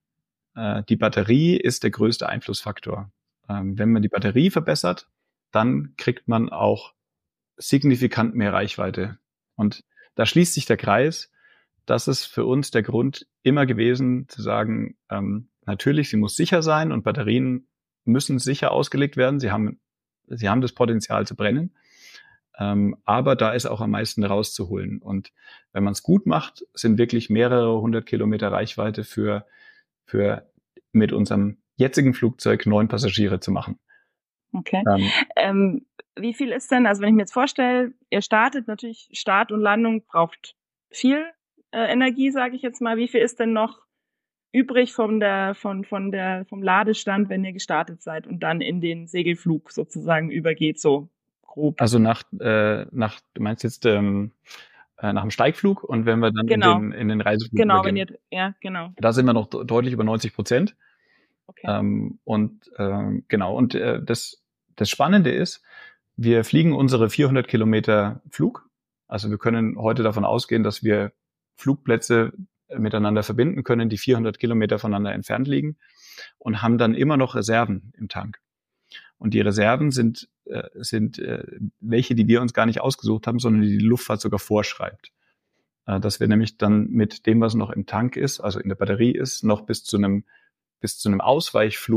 äh, die Batterie ist der größte Einflussfaktor. Ähm, wenn man die Batterie verbessert, dann kriegt man auch signifikant mehr Reichweite. Und da schließt sich der Kreis. Das ist für uns der Grund immer gewesen, zu sagen, ähm, natürlich, sie muss sicher sein und Batterien müssen sicher ausgelegt werden. Sie haben, sie haben das Potenzial zu brennen. Ähm, aber da ist auch am meisten rauszuholen. Und wenn man es gut macht, sind wirklich mehrere hundert Kilometer Reichweite für, für mit unserem jetzigen Flugzeug neun Passagiere zu machen. Okay. Ähm, ähm, wie viel ist denn, also wenn ich mir jetzt vorstelle, ihr startet natürlich, Start und Landung braucht viel äh, Energie, sage ich jetzt mal. Wie viel ist denn noch übrig von der, von, von der, vom Ladestand, wenn ihr gestartet seid und dann in den Segelflug sozusagen übergeht, so grob? Also nach, äh, nach, du meinst jetzt ähm, äh, nach dem Steigflug und wenn wir dann genau. in den, in den Reiseflug Genau, übergehen. wenn ihr, ja, genau. Da sind wir noch de- deutlich über neunzig Prozent. Okay. Ähm, und äh, genau, und äh, das, das Spannende ist, wir fliegen unsere vierhundert Kilometer Flug. Also wir können heute davon ausgehen, dass wir Flugplätze miteinander verbinden können, die vierhundert Kilometer voneinander entfernt liegen und haben dann immer noch Reserven im Tank. Und die Reserven sind, äh, sind äh, welche, die wir uns gar nicht ausgesucht haben, sondern die die Luftfahrt sogar vorschreibt. Äh, dass wir nämlich dann mit dem, was noch im Tank ist, also in der Batterie ist, noch bis zu einem bis zu einem Ausweichflug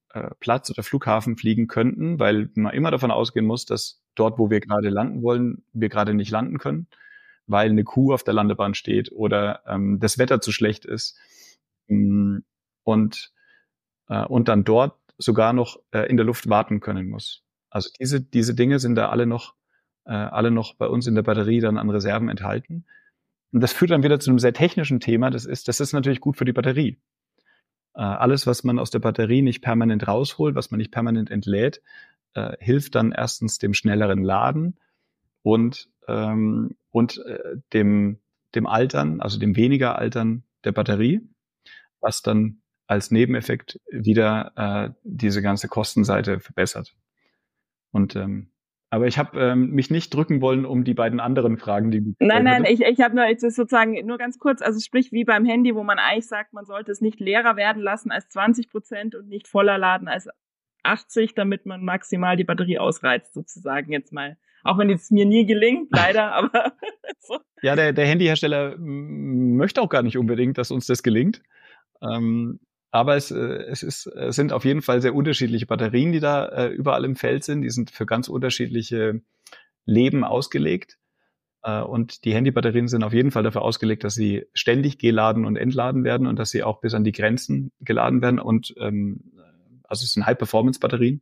äh, Platz oder Flughafen fliegen könnten, weil man immer davon ausgehen muss, dass dort, wo wir gerade landen wollen, wir gerade nicht landen können, weil eine Kuh auf der Landebahn steht oder ähm, das Wetter zu schlecht ist. Mm, und, äh, und dann dort sogar noch äh, in der Luft warten können muss. Also diese, diese Dinge sind da alle noch, äh, alle noch bei uns in der Batterie dann an Reserven enthalten. Und das führt dann wieder zu einem sehr technischen Thema. Das ist, das ist natürlich gut für die Batterie. Äh, alles, was man aus der Batterie nicht permanent rausholt, was man nicht permanent entlädt, äh, hilft dann erstens dem schnelleren Laden und, ähm, und äh, dem, dem Altern, also dem weniger Altern der Batterie, was dann als Nebeneffekt wieder äh, diese ganze Kostenseite verbessert. Und ähm, aber ich habe ähm, mich nicht drücken wollen um die beiden anderen Fragen, die du Nein, nein, hattest. ich, ich habe nur jetzt sozusagen nur ganz kurz, also sprich wie beim Handy, wo man eigentlich sagt, man sollte es nicht leerer werden lassen als zwanzig Prozent und nicht voller laden als achtzig, damit man maximal die Batterie ausreizt, sozusagen jetzt mal. Auch wenn es mir nie gelingt, leider, aber so. Ja, der, der Handyhersteller m, möchte auch gar nicht unbedingt, dass uns das gelingt. Ähm, aber es, äh, es, ist, es sind auf jeden Fall sehr unterschiedliche Batterien, die da äh, überall im Feld sind. Die sind für ganz unterschiedliche Leben ausgelegt. Äh, und die Handybatterien sind auf jeden Fall dafür ausgelegt, dass sie ständig geladen und entladen werden und dass sie auch bis an die Grenzen geladen werden. Und ähm, also es sind High-Performance-Batterien.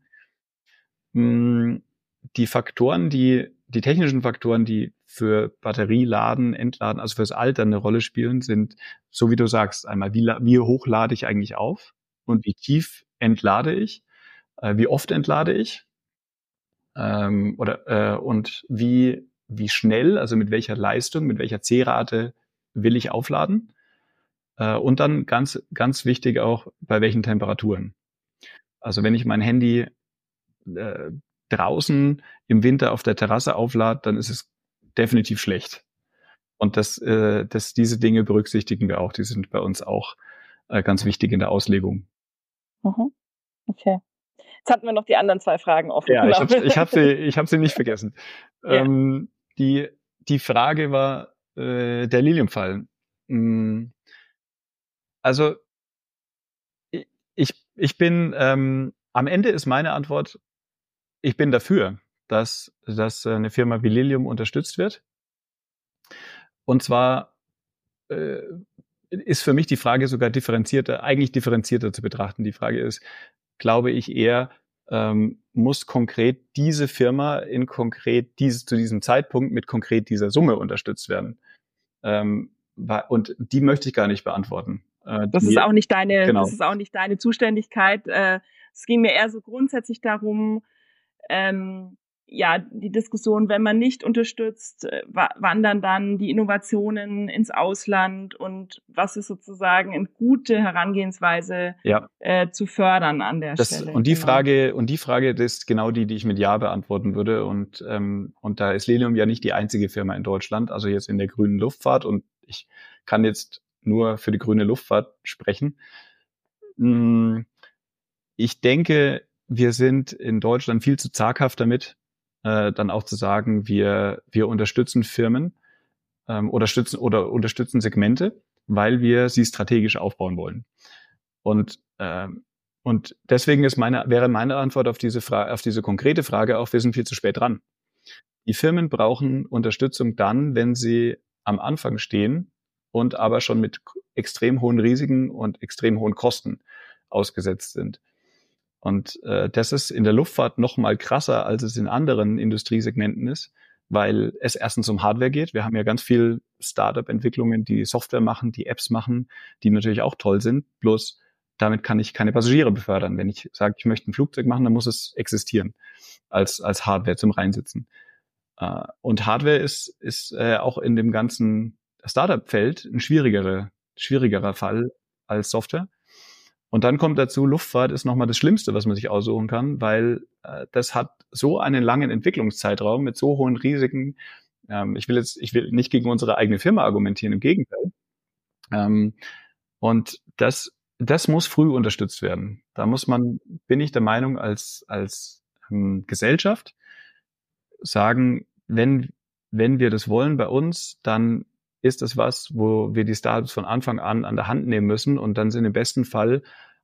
Mm, die Faktoren, die die technischen Faktoren, die für Batterieladen, Entladen, also fürs Altern eine Rolle spielen, sind, so wie du sagst, einmal, wie, wie hoch lade ich eigentlich auf und wie tief entlade ich, äh, wie oft entlade ich ähm, oder äh, und wie wie schnell, also mit welcher Leistung, mit welcher C-Rate will ich aufladen äh, und dann ganz ganz wichtig auch bei welchen Temperaturen. Also wenn ich mein Handy äh, draußen im Winter auf der Terrasse auflade, dann ist es definitiv schlecht. Und das, äh, das, diese Dinge berücksichtigen wir auch. Die sind bei uns auch äh, ganz wichtig in der Auslegung. Mhm. Okay. Jetzt hatten wir noch die anderen zwei Fragen offen. Ja, ich habe ich hab sie, ich hab sie nicht vergessen. Ja. Ähm, die, die Frage war äh, der Liliumfall. Also ich, ich bin, ähm, am Ende ist meine Antwort, ich bin dafür, dass, dass eine Firma wie Lilium unterstützt wird. Und zwar äh, ist für mich die Frage sogar differenzierter, eigentlich differenzierter zu betrachten. Die Frage ist, glaube ich eher, ähm, muss konkret diese Firma in konkret dieses, zu diesem Zeitpunkt mit konkret dieser Summe unterstützt werden? Ähm, und die möchte ich gar nicht beantworten. Äh, das die, ist auch nicht deine, genau. das ist auch nicht deine Zuständigkeit. Äh, es ging mir eher so grundsätzlich darum, ähm, ja, die Diskussion, wenn man nicht unterstützt, wandern dann die Innovationen ins Ausland und was ist sozusagen eine gute Herangehensweise ja. äh, zu fördern an der das, Stelle. Und die genau. Frage, und die Frage, das ist genau die, die ich mit Ja beantworten würde. Und, ähm, und da ist Lilium ja nicht die einzige Firma in Deutschland, also jetzt in der grünen Luftfahrt. Und ich kann jetzt nur für die grüne Luftfahrt sprechen. Ich denke, wir sind in Deutschland viel zu zaghaft damit, äh, dann auch zu sagen, wir, wir unterstützen Firmen, ähm, unterstützen oder unterstützen Segmente, weil wir sie strategisch aufbauen wollen. Und, ähm, und deswegen ist meine, wäre meine Antwort auf diese Frage, auf diese konkrete Frage auch, wir sind viel zu spät dran. Die Firmen brauchen Unterstützung dann, wenn sie am Anfang stehen und aber schon mit extrem hohen Risiken und extrem hohen Kosten ausgesetzt sind. Und äh, das ist in der Luftfahrt noch mal krasser, als es in anderen Industriesegmenten ist, weil es erstens um Hardware geht. Wir haben ja ganz viel Startup-Entwicklungen, die Software machen, die Apps machen, die natürlich auch toll sind. Bloß damit kann ich keine Passagiere befördern. Wenn ich sage, ich möchte ein Flugzeug machen, dann muss es existieren als als Hardware zum Reinsitzen. Uh, und Hardware ist ist äh, auch in dem ganzen Startup-Feld ein schwierigerer schwierigerer Fall als Software. Und dann kommt dazu, Luftfahrt ist nochmal das Schlimmste, was man sich aussuchen kann, weil äh, das hat so einen langen Entwicklungszeitraum mit so hohen Risiken. Ähm, ich will jetzt, ich will nicht gegen unsere eigene Firma argumentieren, im Gegenteil. Ähm, und das, das muss früh unterstützt werden. Da muss man, bin ich der Meinung, als als ähm, Gesellschaft sagen, wenn wenn wir das wollen bei uns, dann ist das was, wo wir die Startups von Anfang an an der Hand nehmen müssen und dann sind im besten Fall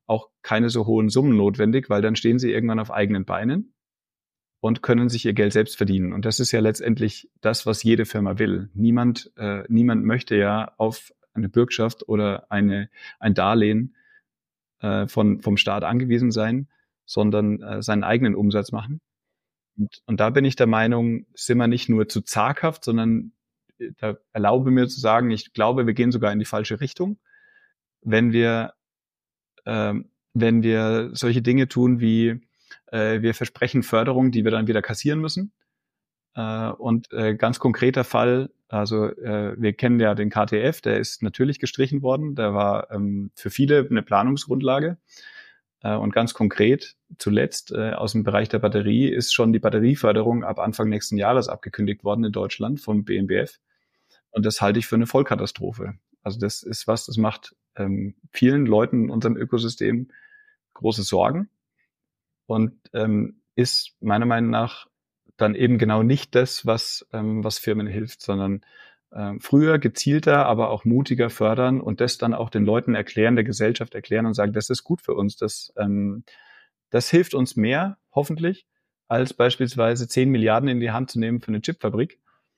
auch keine so hohen Summen notwendig, weil dann stehen sie irgendwann auf eigenen Beinen und können sich ihr Geld selbst verdienen. Und das ist ja letztendlich das, was jede Firma will. Niemand, äh, niemand möchte ja auf eine Bürgschaft oder eine, ein Darlehen äh, von, vom Staat angewiesen sein, sondern äh, seinen eigenen Umsatz machen. Und, und da bin ich der Meinung, sind wir nicht nur zu zaghaft, sondern da erlaube mir zu sagen, ich glaube, wir gehen sogar in die falsche Richtung, wenn wir, äh, wenn wir solche Dinge tun wie, äh, wir versprechen Förderung, die wir dann wieder kassieren müssen. Äh, und äh, ganz konkreter Fall, also äh, wir kennen ja den K T F, der ist natürlich gestrichen worden, der war ähm, für viele eine Planungsgrundlage. Und ganz konkret, zuletzt äh, aus dem Bereich der Batterie ist schon die Batterieförderung ab Anfang nächsten Jahres abgekündigt worden in Deutschland vom B M B F. Und das halte ich für eine Vollkatastrophe. Also das ist was, das macht ähm, vielen Leuten in unserem Ökosystem große Sorgen und ähm, ist meiner Meinung nach dann eben genau nicht das, was, ähm, was Firmen hilft, sondern äh, früher gezielter, aber auch mutiger fördern und das dann auch den Leuten erklären, der Gesellschaft erklären und sagen, das ist gut für uns, das, ähm, das hilft uns mehr, hoffentlich, als beispielsweise zehn Milliarden in die Hand zu nehmen für eine Chipfabrik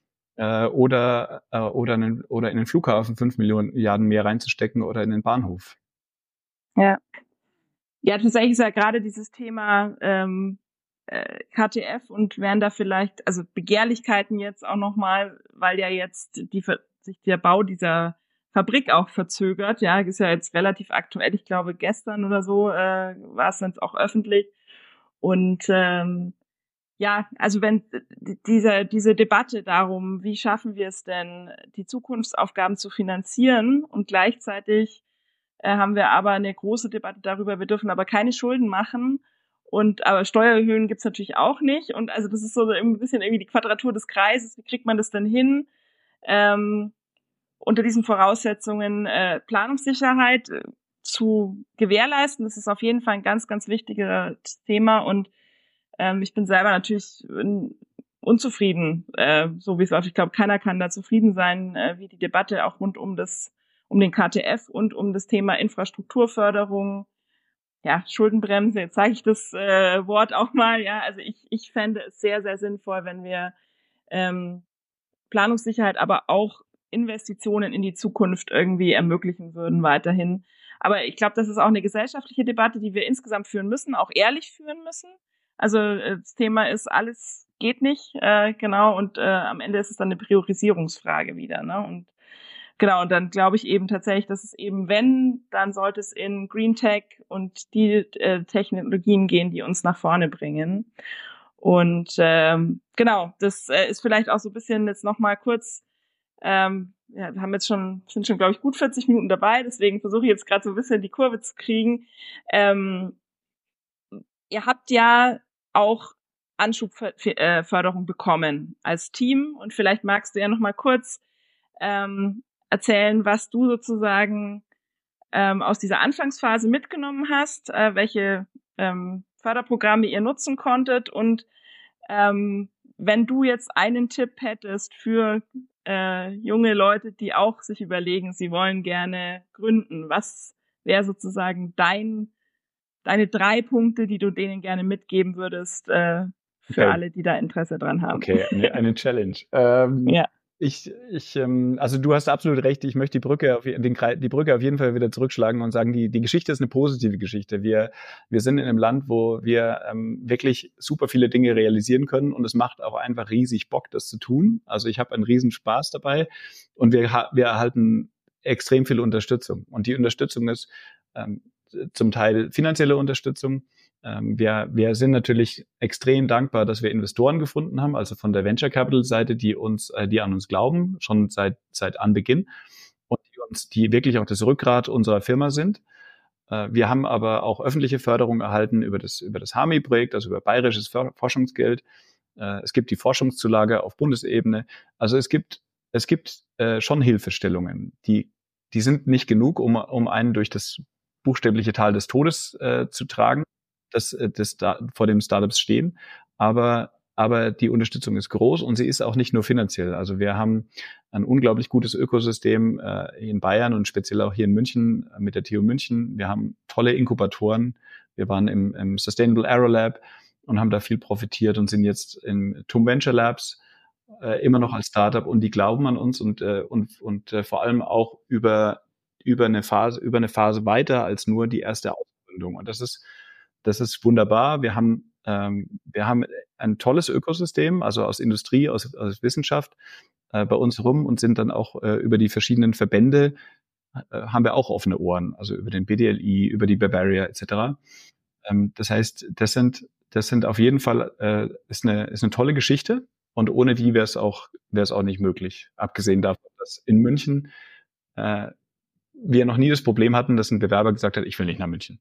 äh, oder, äh, oder, einen, oder in den Flughafen fünf Milliarden mehr reinzustecken oder in den Bahnhof. Ja. Ja, tatsächlich ist ja gerade dieses Thema ähm, äh, K T F und wären da vielleicht, also Begehrlichkeiten jetzt auch nochmal, weil ja jetzt die sich der Bau dieser Fabrik auch verzögert, ja, ist ja jetzt relativ aktuell, ich glaube gestern oder so äh, war es dann auch öffentlich und ähm, ja, also wenn diese diese Debatte darum, wie schaffen wir es denn, die Zukunftsaufgaben zu finanzieren und gleichzeitig äh, haben wir aber eine große Debatte darüber, wir dürfen aber keine Schulden machen und aber Steuererhöhen gibt's natürlich auch nicht und also das ist so ein bisschen irgendwie die Quadratur des Kreises, wie kriegt man das denn hin? Ähm, unter diesen Voraussetzungen äh, Planungssicherheit äh, zu gewährleisten, das ist auf jeden Fall ein ganz, ganz wichtiges Thema und ähm, ich bin selber natürlich unzufrieden, äh, so wie es läuft. Ich glaube, keiner kann da zufrieden sein, äh, wie die Debatte auch rund um das, um den K T F und um das Thema Infrastrukturförderung, ja, Schuldenbremse, jetzt sage ich das äh, Wort auch mal, ja, also ich, ich fände es sehr, sehr sinnvoll, wenn wir ähm, Planungssicherheit, aber auch Investitionen in die Zukunft irgendwie ermöglichen würden weiterhin. Aber ich glaube, das ist auch eine gesellschaftliche Debatte, die wir insgesamt führen müssen, auch ehrlich führen müssen. Also das Thema ist, alles geht nicht, äh, genau, und äh, am Ende ist es dann eine Priorisierungsfrage wieder, ne? Und genau, und dann glaube ich eben tatsächlich, dass es eben, wenn, dann sollte es in Green Tech und die äh, Technologien gehen, die uns nach vorne bringen. Und ähm, genau, das äh, ist vielleicht auch so ein bisschen jetzt nochmal kurz, ähm, ja, wir haben jetzt schon, sind schon, glaube ich, gut vierzig Minuten dabei, deswegen versuche ich jetzt gerade so ein bisschen die Kurve zu kriegen. Ähm, ihr habt ja auch Anschubförderung bekommen als Team und vielleicht magst du ja nochmal kurz ähm, erzählen, was du sozusagen ähm, aus dieser Anfangsphase mitgenommen hast, äh, welche ähm, Förderprogramme ihr nutzen konntet und ähm, wenn du jetzt einen Tipp hättest für äh, junge Leute, die auch sich überlegen, sie wollen gerne gründen, was wäre sozusagen dein deine drei Punkte, die du denen gerne mitgeben würdest äh, für okay. alle, die da Interesse dran haben? Okay, eine, eine Challenge. Ähm, ja. Ich, ich, ähm, also du hast absolut recht. Ich möchte die Brücke, auf, den, die Brücke auf jeden Fall wieder zurückschlagen und sagen, die, die Geschichte ist eine positive Geschichte. Wir, wir sind in einem Land, wo wir ähm, wirklich super viele Dinge realisieren können und es macht auch einfach riesig Bock, das zu tun. Also ich habe einen riesen Spaß dabei und wir, wir erhalten extrem viel Unterstützung und die Unterstützung ist ähm, zum Teil finanzielle Unterstützung. Wir, wir sind natürlich extrem dankbar, dass wir Investoren gefunden haben, also von der Venture Capital Seite, die uns, die an uns glauben, schon seit, seit Anbeginn und die uns, die wirklich auch das Rückgrat unserer Firma sind. Wir haben aber auch öffentliche Förderung erhalten über das, über das H A M I-Projekt, also über bayerisches Forschungsgeld. Es gibt die Forschungszulage auf Bundesebene. Also es gibt, es gibt schon Hilfestellungen, die, die sind nicht genug, um, um einen durch das buchstäbliche Tal des Todes äh, zu tragen, das, das da vor dem Startups stehen. Aber aber die Unterstützung ist groß und sie ist auch nicht nur finanziell. Also wir haben ein unglaublich gutes Ökosystem äh, in Bayern und speziell auch hier in München äh, mit der T U München. Wir haben tolle Inkubatoren. Wir waren im, im Sustainable Aero Lab und haben da viel profitiert und sind jetzt im T U M Venture Labs äh, immer noch als Startup und die glauben an uns und äh, und und äh, vor allem auch über über eine Phase über eine Phase weiter als nur die erste Ausgründung. Und das ist das ist wunderbar. Wir haben ähm, wir haben ein tolles Ökosystem, also aus Industrie, aus, aus Wissenschaft äh, bei uns rum und sind dann auch äh, über die verschiedenen Verbände äh, haben wir auch offene Ohren, also über den B D L I, über die Bavaria et cetera. Ähm, das heißt, das sind das sind auf jeden Fall äh, ist eine ist eine tolle Geschichte und ohne die wäre es auch wäre es auch nicht möglich. Abgesehen davon, dass in München äh, wir noch nie das Problem hatten, dass ein Bewerber gesagt hat, ich will nicht nach München.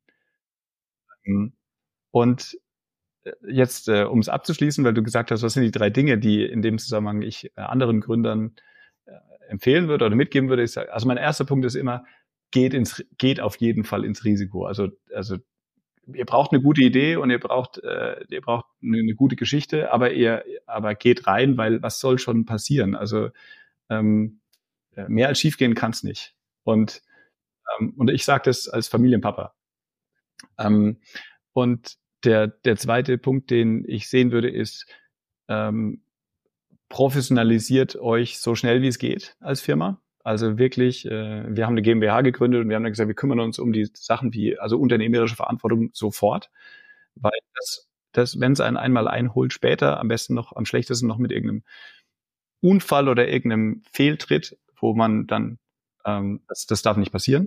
Und jetzt, äh, um es abzuschließen, weil du gesagt hast, was sind die drei Dinge, die in dem Zusammenhang ich äh, anderen Gründern äh, empfehlen würde oder mitgeben würde. Ich sag, also mein erster Punkt ist immer, geht ins, geht auf jeden Fall ins Risiko. Also, also ihr braucht eine gute Idee und ihr braucht, äh, ihr braucht eine, eine gute Geschichte, aber ihr, aber geht rein, weil was soll schon passieren? Also ähm, mehr als schiefgehen kann es nicht. Und ähm, und ich sage das als Familienpapa. Ähm, und der, der zweite Punkt, den ich sehen würde, ist, ähm, professionalisiert euch so schnell wie es geht als Firma. Also wirklich, äh, wir haben eine GmbH gegründet und wir haben dann gesagt, wir kümmern uns um die Sachen wie, also unternehmerische Verantwortung sofort, weil das, das wenn es einen einmal einholt, später, am besten noch, am schlechtesten noch mit irgendeinem Unfall oder irgendeinem Fehltritt, wo man dann, ähm, das, das darf nicht passieren.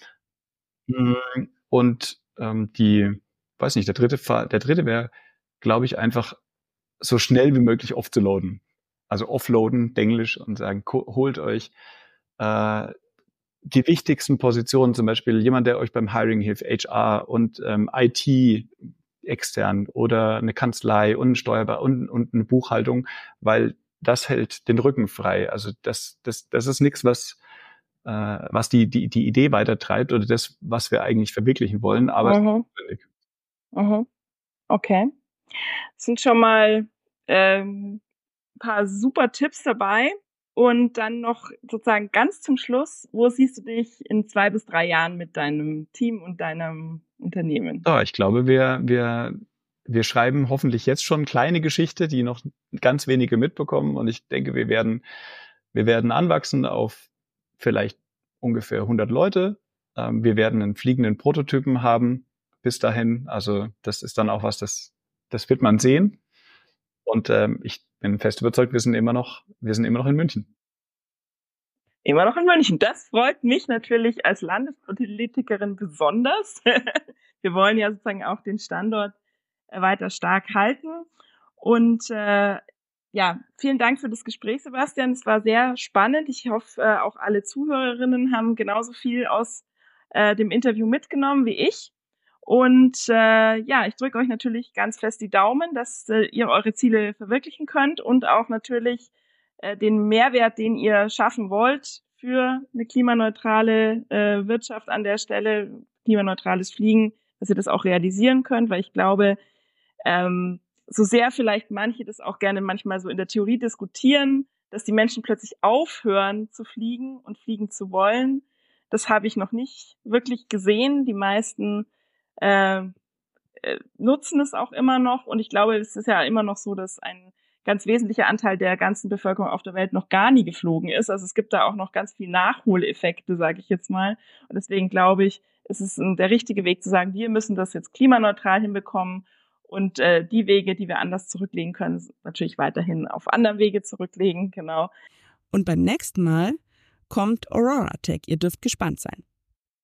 Und ähm, die, weiß nicht, der dritte Fall, der dritte wäre, glaube ich, einfach so schnell wie möglich offzuladen. Also offloaden, Englisch, und sagen, holt euch äh, die wichtigsten Positionen, zum Beispiel jemand, der euch beim Hiring hilft, H R und ähm, I T extern oder eine Kanzlei und ein Steuerbar und, und eine Buchhaltung, weil das hält den Rücken frei. Also das, das, das ist nichts, was äh, was die, die, die Idee weitertreibt oder das, was wir eigentlich verwirklichen wollen, aber Mhm. es ist notwendig. Mhm. Okay. Es sind schon mal ähm, ein paar super Tipps dabei. Und dann noch sozusagen ganz zum Schluss, wo siehst du dich in zwei bis drei Jahren mit deinem Team und deinem Unternehmen? So, ich glaube, wir, wir, wir schreiben hoffentlich jetzt schon kleine Geschichte, die noch ganz wenige mitbekommen. Und ich denke, wir werden, wir werden anwachsen auf vielleicht ungefähr hundert Leute. Ähm, wir werden einen fliegenden Prototypen haben bis dahin. Also das ist dann auch was, das, das wird man sehen. Und ähm, ich bin fest überzeugt, wir sind immer noch, wir sind immer noch in München. Immer noch in München. Das freut mich natürlich als Landespolitikerin besonders. Wir wollen ja sozusagen auch den Standort weiter stark halten. Und äh, ja, vielen Dank für das Gespräch, Sebastian. Es war sehr spannend. Ich hoffe, äh, auch alle Zuhörerinnen haben genauso viel aus äh, dem Interview mitgenommen wie ich. Und äh, ja, ich drücke euch natürlich ganz fest die Daumen, dass äh, ihr eure Ziele verwirklichen könnt und auch natürlich äh, den Mehrwert, den ihr schaffen wollt für eine klimaneutrale äh, Wirtschaft an der Stelle, klimaneutrales Fliegen, dass ihr das auch realisieren könnt, weil ich glaube, ähm, so sehr vielleicht manche das auch gerne manchmal so in der Theorie diskutieren, dass die Menschen plötzlich aufhören zu fliegen und fliegen zu wollen, das habe ich noch nicht wirklich gesehen. Die meisten äh, äh, nutzen es auch immer noch und ich glaube, es ist ja immer noch so, dass ein ganz wesentlicher Anteil der ganzen Bevölkerung auf der Welt noch gar nie geflogen ist. Also es gibt da auch noch ganz viel Nachholeffekte, sage ich jetzt mal. Und deswegen glaube ich, es ist der richtige Weg zu sagen, wir müssen das jetzt klimaneutral hinbekommen und äh, die Wege, die wir anders zurücklegen können, natürlich weiterhin auf anderen Wege zurücklegen, genau. Und beim nächsten Mal kommt Aurora Tech. Ihr dürft gespannt sein.